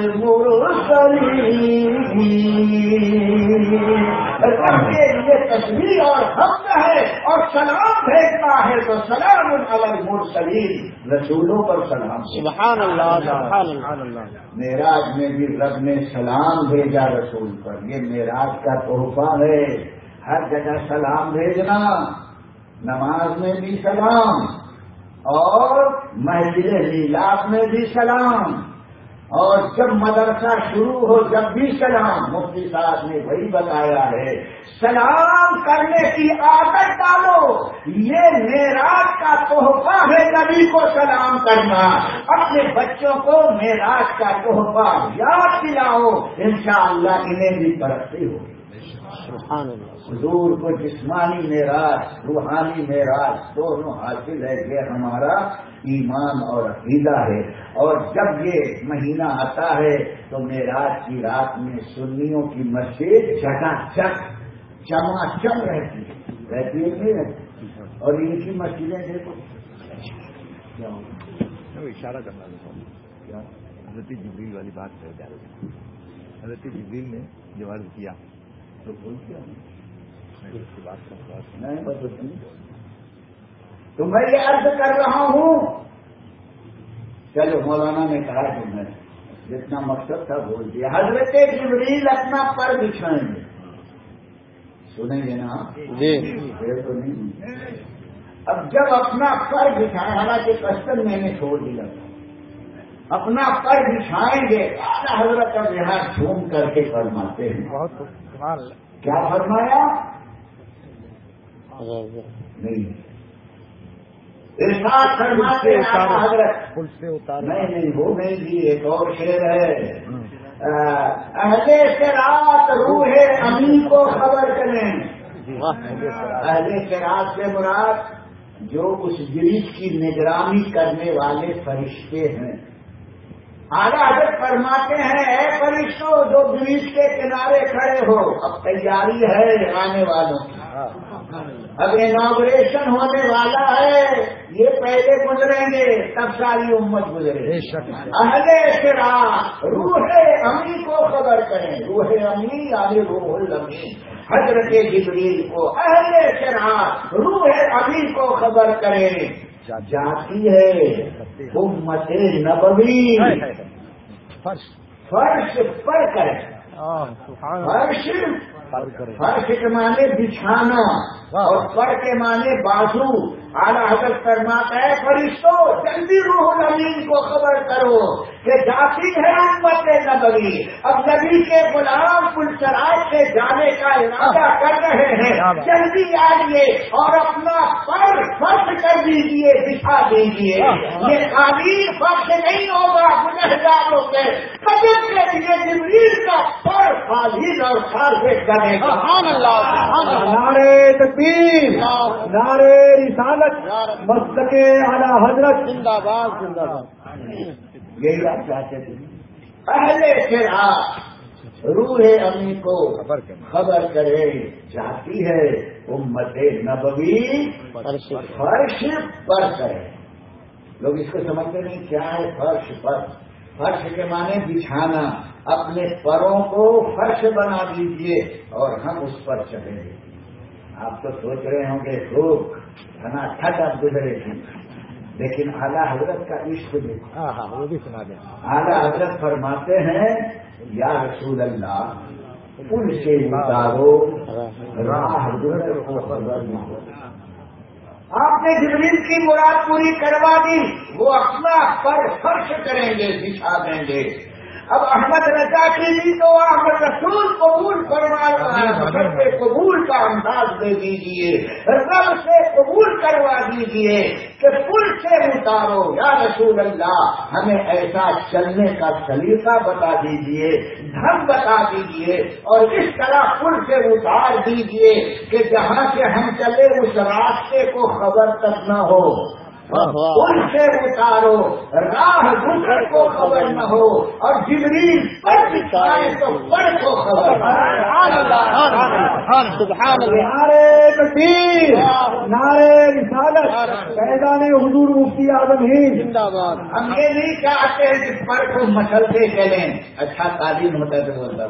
المرسلین. رب کے لیے تسبیح اور حمد ہے اور سلام بھیجنا ہے تو سلام علی المرسلین، رسولوں پر سلام. سبحان اللہ سبحان اللہ. معراج میں بھی رب نے سلام بھیجا رسول پر. یہ معراج کا تحفہ ہے. ہر جگہ سلام بھیجنا، نماز میں بھی سلام اور مسجد میلاد میں بھی سلام، اور جب مدرسہ شروع ہو جب بھی سلام. مفتی صاحب نے وہی بتایا ہے سلام کرنے کی عادت ڈالو. یہ معراج کا تحفہ ہے نبی کو سلام کرنا. اپنے بچوں کو معراج کا تحفہ یاد دلاؤ، انشاءاللہ انہیں بھی ترقی ہوگی. سبحان اللہ. حضور کو جسمانی معراج روحانی معراج دونوں حاصل ہے. یہ ہمارا ایمان اور عقیدہ ہے. اور جب یہ مہینہ آتا ہے تو معراج کی رات میں سنیوں کی مسجد چکا چک چما چم رہتی ہے نہیں رہتی. اور ان کی مسجدیں دیکھو اشارہ کرنا کیا حضرت جبریل والی بات کر جا رہی. حضرت جبریل نے جو عرض کیا تو بول کیا بات نہیں بدلتی. تو میں یہ عرض کر رہا ہوں. چلو مولانا نے کہا کہ میں جتنا مقصد تھا بول دیا. حضرت جبریل اپنا پر بچھائیں گے. سنیں گے نا جی. تو نہیں. اب جب اپنا پر بچھائیں، حالانکہ کسٹم میں نے چھوڑ دیا تھا، اپنا پر بچھائیں گے. حضرت اب یہاں جھوم کر کے فرماتے ہیں. بہت کیا فرمایا؟ نہیں ارشاد فرماتے ہیں حضرت نہیں وہ نہیں جی. ایک اور شعر ہے اہل صراط روح امین کو خبر کریں. اہل صراط سے مراد جو اس برج کی نگرانی کرنے والے فرشتے ہیں. اعلیٰ حضرت فرماتے ہیں اے فرشتوں جو برج کے کنارے کھڑے ہو، اب تیاری ہے آنے والوں کی. اب انوگریشن ہونے والا ہے. یہ پہلے گزریں گے تب ساری امت گزرے. اہل صراط روح امی کو خبر کریں. روح امی یعنی روح الامین حضرت جبریل کو اہل صراط روح امی کو خبر کریں. جاتی ہے امت نبوی فرش پر کریں. فرش کے معنی بچھانا اور پر کے معنی بازو. اعلیٰ حضرت فرماتا ہے فرشتوں جلدی روح الامین کو خبر کرو کہ جاتی ہے امت نبوی. اب نبی کے غلام پلسرائے سے جانے کا ارادہ کر رہے ہیں. جلدی آئیے اور اپنا پر فرش کر دیجیے، بچھا دیجیے. یہ قابل فرش نہیں ہوگا گنہگاروں کے قدر کے لیے جبریل کا پر خالد اور خارج کرے گا. سبحان اللہ سبحان اللہ. نعرے تکبیر، نعرے رسالت، مسلک اعلیٰ حضرت زندہ باد زندہ باد. یہی آپ چاہتے تھے. اہل صراط روح امی کو خبر کرے جاتی ہے امت نبوی فرش پر کرے. لوگ اس کو سمجھتے نہیں کیا ہے فرش پر. فرش کے معنی بچھانا. اپنے پروں کو فرش بنا دیجیے اور ہم اس پر چلیں گے. آپ تو سوچ رہے ہوں گے خوب کھنا ٹھٹ اب گزرے گی. لیکن اعلیٰ حضرت کا عشق دیکھو. ہاں ہاں وہ بھی سنا دیں. اعلیٰ حضرت فرماتے ہیں یا رسول اللہ پل سے اتارو راہ گزر کو خبر نہ ہو. آپ نے جبریل کی مراد پوری کروا دی. وہ اپنا پر فرش کریں گے بچھا دیں گے. اب احمد رضا کی بھی تو احمد رسول قبول فرما رہا ہے. سب سے قبول کا انداز دے دیجیے. رب سے قبول کروا دیجیے کہ پل سے اتارو یا رسول اللہ. ہمیں ایسا چلنے کا سلیقہ بتا دیجیے, ڈھنگ بتا دیجیے, اور اس طرح پل سے اتار دیجیے کہ جہاں سے ہم چلے اس راستے کو خبر تک نہ ہو. پل سے اتارو راہ گزر کو خبر نہ ہو, اور جبریل پر بچھائے تو پر کو خبر نہ سبحان اللہ. نعرے تکبیر, نعرے رسالت, فیضان حضور مفتی اعظم ہند زندہ باد. ہم یہ نہیں چاہتے ہیں کہ پر کو مسلتے چلیں. اچھا تعلیم ہوتا ہے تو بولتا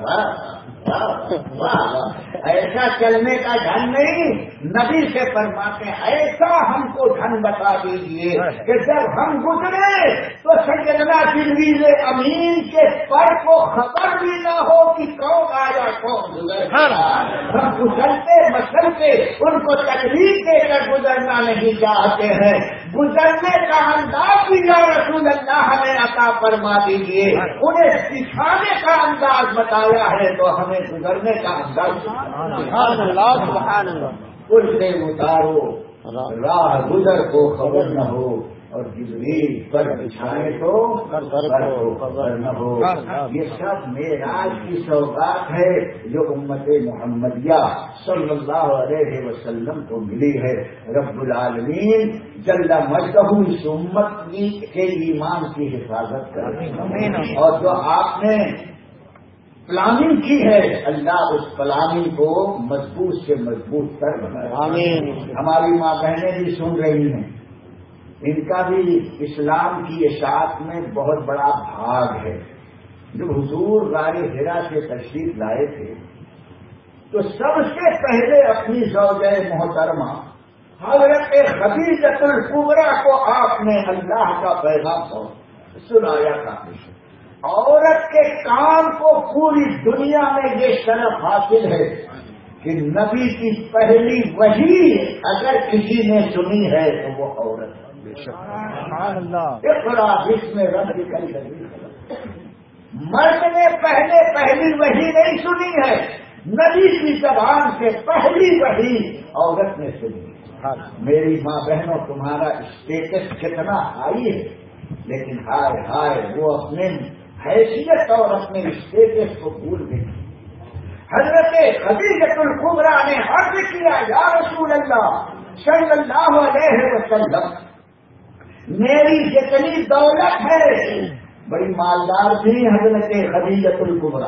ایسا چلنے کا ڈھنگ نہیں. نبی سے فرماتے ہیں ایسا ہم کو ڈھنگ بتا دیجیے کہ جب ہم گزرے تو سیدنا جبریل امین کے پر کو خبر بھی نہ ہو کہ کون آیا کون گزر. ہم گزرتے مسلتے ان کو تکلیف دے کر گزرنا نہیں چاہتے ہیں. گزرنے کا انداز بھی یا رسول اللہ ہمیں عطا فرما دیجیے. انہیں سکھانے کا انداز بتایا ہے تو ہمیں گزرنے کا انداز. سبحان اللہ. سبحان اللہ. پل سے اتارو راہ گزر کو خبر نہ ہو, اور جبریل پر بچھائے تو پر کو خبر نہ ہو. یہ سب معراج کی سوغات ہے جو امت محمدیہ صلی اللہ علیہ وسلم کو ملی ہے. رب العالمین جل مجدہ اس امت کے ایمان کی حفاظت کرے, اور جو آپ نے پلاننگ کی ہے اللہ اس پلاننگ کو مضبوط سے مضبوط کر بنائے. آمین. ہماری ماں بہنیں بھی سن رہی ہیں, ان کا بھی اسلام کی اشاعت میں بہت بڑا بھاگ ہے. جب حضور غار حرا سے تشریف لائے تھے تو سب سے پہلے اپنی زوجہ محترمہ حضرت خدیجہ الکبریٰ کو آپ نے اللہ کا پیغام سنایا تھا. عورت کے کام کو پوری دنیا میں یہ شرف حاصل ہے کہ نبی کی پہلی وحی اگر کسی نے سنی ہے تو وہ عورت ہے. اقرا بسم ربک الذی خلق. مرد نے پہلی وحی نہیں سنی ہے, نبی کی زبان سے پہلی وحی عورت نے سنی. میری ماں بہنوں تمہارا اسٹیٹس کتنا ہائی ہے, لیکن ہائے ہائے وہ اپنے حیثیت اور اپنے اسٹیٹس کو بھول گئی. حضرت خدیجہ الکبریٰ نے عرض کیا یا رسول اللہ صلی اللہ علیہ وسلم, میری جتنی دولت ہے, بڑی مالدار تھی حضرت خدیجہ الکبریٰ,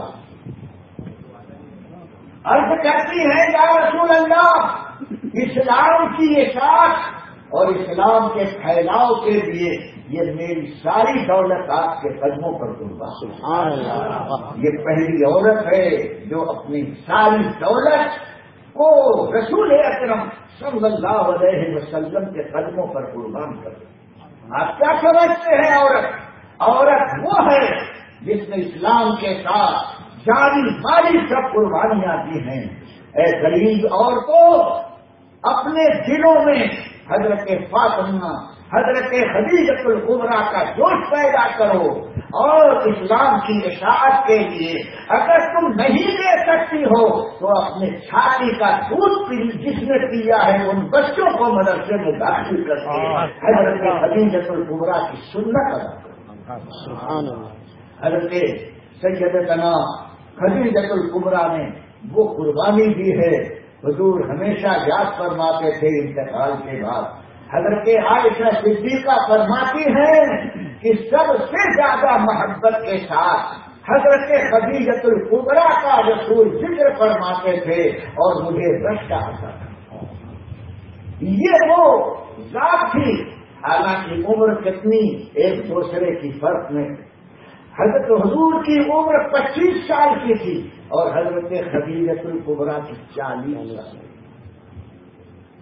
عرض کرتی ہے یا رسول اللہ اسلام کی اشاعت اور اسلام کے پھیلاؤ کے لیے یہ میری ساری دولت آپ کے قدموں پر قربان. یہ پہلی عورت ہے جو اپنی ساری دولت کو رسول اکرم صلی اللہ علیہ وسلم کے قدموں پر قربان کر. آپ کیا سمجھتے ہیں عورت وہ ہے جس نے اسلام کے ساتھ جانی مالی سب قربانیاں دی ہیں. اے غریب عورتوں, اپنے دلوں میں حضرت فاطمہ حضرت خدیجہ الکبریٰ کا جوش پیدا کرو, اور اسلام کی اشاعت کے لیے اگر تم نہیں دے سکتی ہو تو اپنے چھاتی کا دودھ جس نے پیا ہے ان بچوں کو مدرسے میں داخل کر کے حضرت خدیجہ الکبریٰ کی سنت ادا کرو. حضرت سیدتنا خدیجہ الکبریٰ نے وہ قربانی دی ہے. حضور ہمیشہ یاد فرماتے تھے انتقال کے بعد. حضرت عائشہ صدیقہ فرماتی ہیں کہ سب سے زیادہ محبت کے ساتھ حضرت خدیجہ الکبریٰ کا رسول ذکر فرماتے تھے اور مجھے رشک آتا تھا. یہ وہ ذات تھی, حالانکہ عمر کتنی ایک دوسرے کی فرق میں. حضرت حضور کی عمر 25 سال کی تھی اور حضرت خدیجہ الکبریٰ کی 40 سال.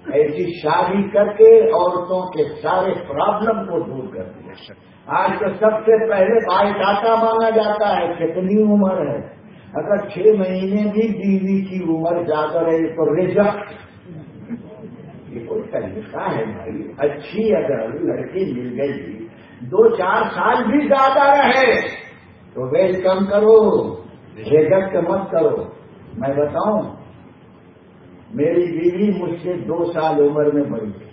ایسی شادی کر کے عورتوں کے سارے پرابلم کو دور کر دیا. آج تو سب سے پہلے بایو ڈاٹا مانگا جاتا ہے کتنی عمر ہے. اگر 6 مہینے بھی بیوی کی عمر زیادہ رہے تو ریجیکٹ. یہ کوئی طریقہ ہے بھائی؟ اچھی اگر لڑکی مل گئی 2-4 سال بھی زیادہ رہے تو ویلکم کرو، ریجیکٹ مت کرو. میں بتاؤں، میری بیوی مجھ سے 2 سال عمر میں بڑی تھی.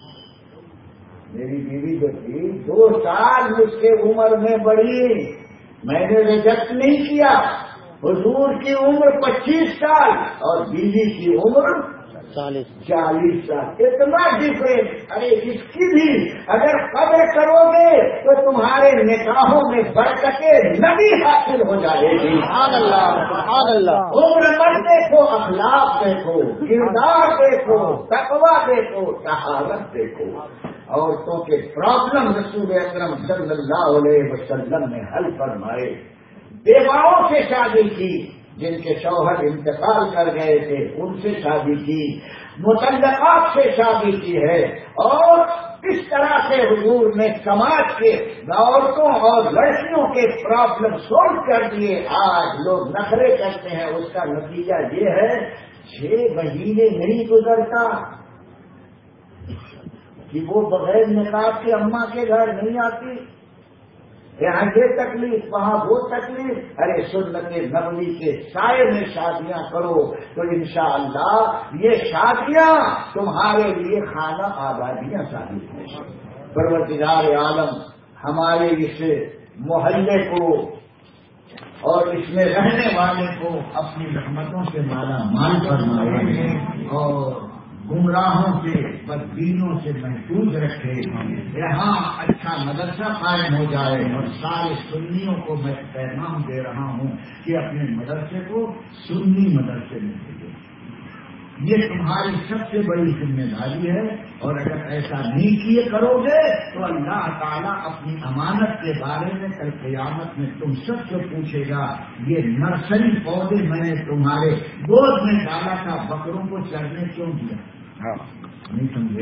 میری بیوی جو تھی 2 سال مجھ سے عمر میں بڑی. میں نے ریجیکٹ نہیں کیا. حضور کی عمر 25 سال اور بیوی کی عمر 40 سال. اتنا ڈفرینس. ارے اس کی بھی اگر قدر کرو گے تو تمہارے نکاحوں میں برکتیں نبی حاصل ہو جائے گی. سبحان اللہ سبحان اللہ. عمر مت دیکھو، اخلاق دیکھو، کردار دیکھو، تقویٰ دیکھو، طہارت دیکھو. عورتوں کے پرابلم رسول اکرم صلی اللہ علیہ وسلم نے حل فرمائے. بیواؤں سے شادی کی جن کے شوہر انتقال کر گئے تھے، ان سے شادی کی. مطلقات سے شادی کی ہے. اور اس طرح سے حضور نے سماج کے عورتوں اور لڑکیوں کے پرابلم سولو کر دیے. آج لوگ نخرے کرتے ہیں، اس کا نتیجہ یہ ہے 6 مہینے نہیں گزرتا کہ وہ بغیر نقاب کے اماں کے گھر نہیں آتی. یہاں یہ تکلیف، وہاں وہ تکلیف. ارے سنت نبوی کے سائے میں شادیاں کرو تو انشاءاللہ یہ شادیاں تمہارے لیے خانہ آبادیاں ثابت ہیں. پروردگار عالم ہمارے اس محلے کو اور اس میں رہنے والے کو اپنی رحمتوں سے مالا مال فرمائے اور گمراہوں سے بدبینوں سے محفوظ رکھے. یہاں اچھا مدرسہ قائم ہو جائے. اور سارے سنیوں کو میں پیغام دے رہا ہوں کہ اپنے مدرسے کو سنی مدرسے میں بھیجو. یہ تمہاری سب سے بڑی ذمہ داری ہے. اور اگر ایسا نہیں کیے کرو گے تو اللہ تعالیٰ اپنی امانت کے بارے میں کل قیامت میں تم سب سے پوچھے گا. یہ نرسری پودے میں نے تمہارے گود میں ڈالا تھا، بکروں کو چرنے کیوں دیا؟ نہیں سمجھے؟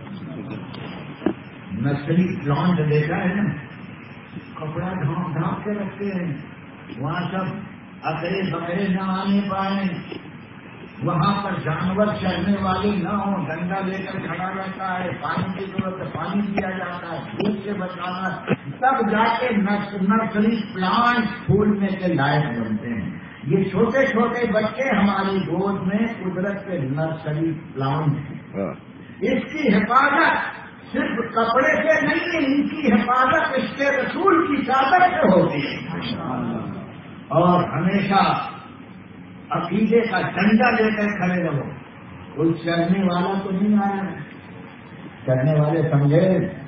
نرسری پلانٹ دیکھا ہے نا، کپڑا ڈھانپ کے رکھتے ہیں. وہاں سب اکڑے بکرے نہ آنے پائیں، وہاں پر جانور چرنے والے نہ ہوں. ڈنڈا لے کر کھڑا رہتا ہے. پانی کی ضرورت ہے پانی دیا جاتا ہے. دھوپ سے بچانا، تب جا کے نرسری پلانٹ پھولنے کے لائق بنتے ہیں. یہ چھوٹے چھوٹے بچے ہماری گود میں قدرت کے نرسری پلانٹ ہیں. اس کی حفاظت صرف کپڑے سے نہیں ہے، ان کی حفاظت اس کے رسول کی چادر سے ہوتی ہے. اور ہمیشہ عقیدے کا ڈنڈا لے کر کھڑے رہو. کوئی چلنے والا تو نہیں آیا. چلنے والے سمجھے؟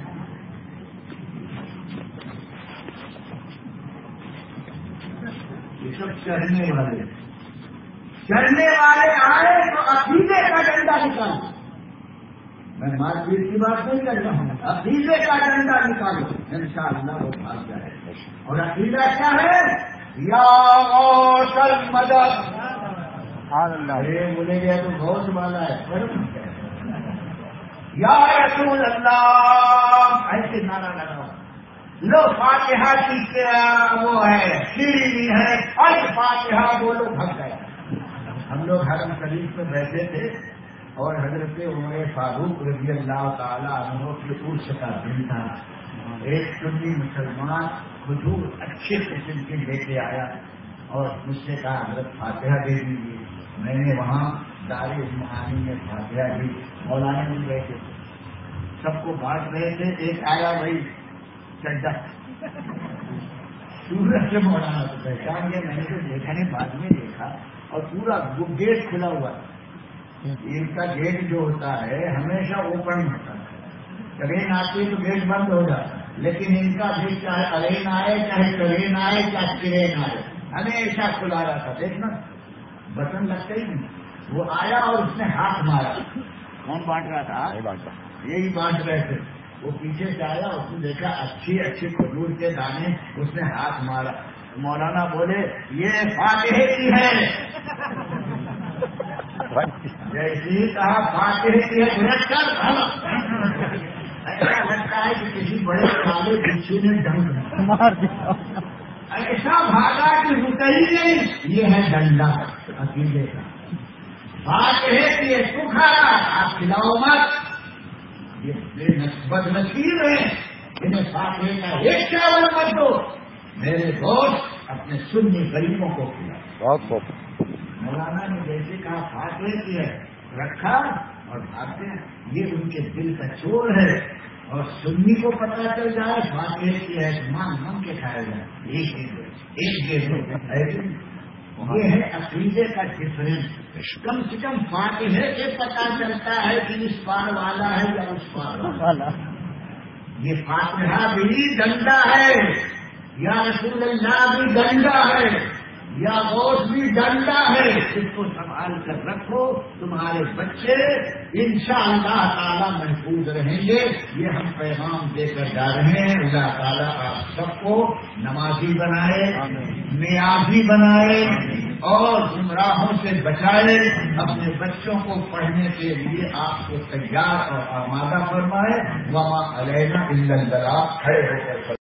یہ سب چڑھنے والے آئے تو عقیدے کا ڈنڈا نکالو. میں مار پیٹ کی بات نہیں کر رہا ہوں. عقیدے کا ڈنڈا نکالو، انشاءاللہ وہ بھاگ جائے. اور عقیدہ کیا ہے؟ یا غوث المدد. بولے گیا تو غوث والا ہے. یا رسول اللہ ایسے نعرہ لگاؤ. لو فاتحہ کی وہ ہے سیڑھی بھی ہے، فاتحہ بولو بھگ گئے. ہم لوگ حرم شریف میں بیٹھے تھے اور حضرت عمر فاروق رضی اللہ تعالیٰ عنہ کے عرس کا دن تھا. ایک سنی مسلمان حضور اچھے قسم کے لے کے آیا اور مجھ سے کہا حضرت فاتحہ دے دیجیے. میں نے وہاں دار المعانی میں فاتحہ دی. مولانا بھی بیٹھے سب کو بانٹ رہے تھے. ایک آیا بھائی چڈا سورج سے مولانا کو پہچان گیا. میں نے تو دیکھا نہیں، بعد میں دیکھا اور پورا گیٹ کھلا ہوا ہے. ان کا گیٹ جو ہوتا ہے ہمیشہ اوپن ہوتا ہے. ٹرین آتی ہے تو گیٹ بند ہو جاتا ہے، لیکن ان کا گیٹ چاہے ارین آئے چاہے ٹرین آئے چاہے ٹرین آئے ہمیشہ کھلا رہتا. دیکھنا بٹن لگتا ہی نہیں. وہ آیا اور اس نے ہاتھ مارا. کون بانٹ رہا تھا؟ یہی بانٹ رہے تھے. وہ پیچھے سے آیا، اس نے دیکھا اچھی کھجور کے دانے، اس نے ہاتھ مارا. مولانا بولے یہ فاتحے کی ہے. جیسے ہی کہا فاتحہ کی حضرت کر ایسا لگتا ہے کہ کسی بڑے کالے بچے نے ڈنگ مار دیا ایسا بھاگا کہ رکا ہی نہیں. یہ ہے ڈنڈا عقیدے کا. فاتحہ کی سکھارا آپ کھلاؤ مت. یہ بد نصیب ہے انہیں فاتحہ کا ایک چاول مت دو. میرے دوست اپنے سنی غریبوں کو کھلاؤ. بہت خوب. مولانا نے جیسے کہا فاتحہ کی ہے رکھا اور بھاگتے ہیں. یہ ان کے دل کا چور ہے. اور سنی کو پتا چل جائے فاتحہ کی ہے مان کے کھایا جائے. ایک یہ ہے عقیدے کا ڈفرینس. کم سے کم فاتحہ سے پتا چلتا ہے کہ اس پار والا ہے یا اس پار والا. یہ فاتحہ بھی ڈنڈا ہے یا رسول اللہ بھی ڈنڈا ہے یا غوث بھی ڈنڈا ہے. اس کو سنبھال کر رکھو. تمہارے بچے انشاءاللہ تعالی محفوظ رہیں گے. یہ ہم پیغام دے کر جا رہے ہیں. اللہ تعالیٰ آپ سب کو نمازی بنائے, نیازی بنائے اور گمراہوں سے بچائے. اپنے بچوں کو پڑھنے کے لیے آپ کو تیار اور آمادہ فرمائے. وما علینا الا البلاغ. کھڑے ہو کر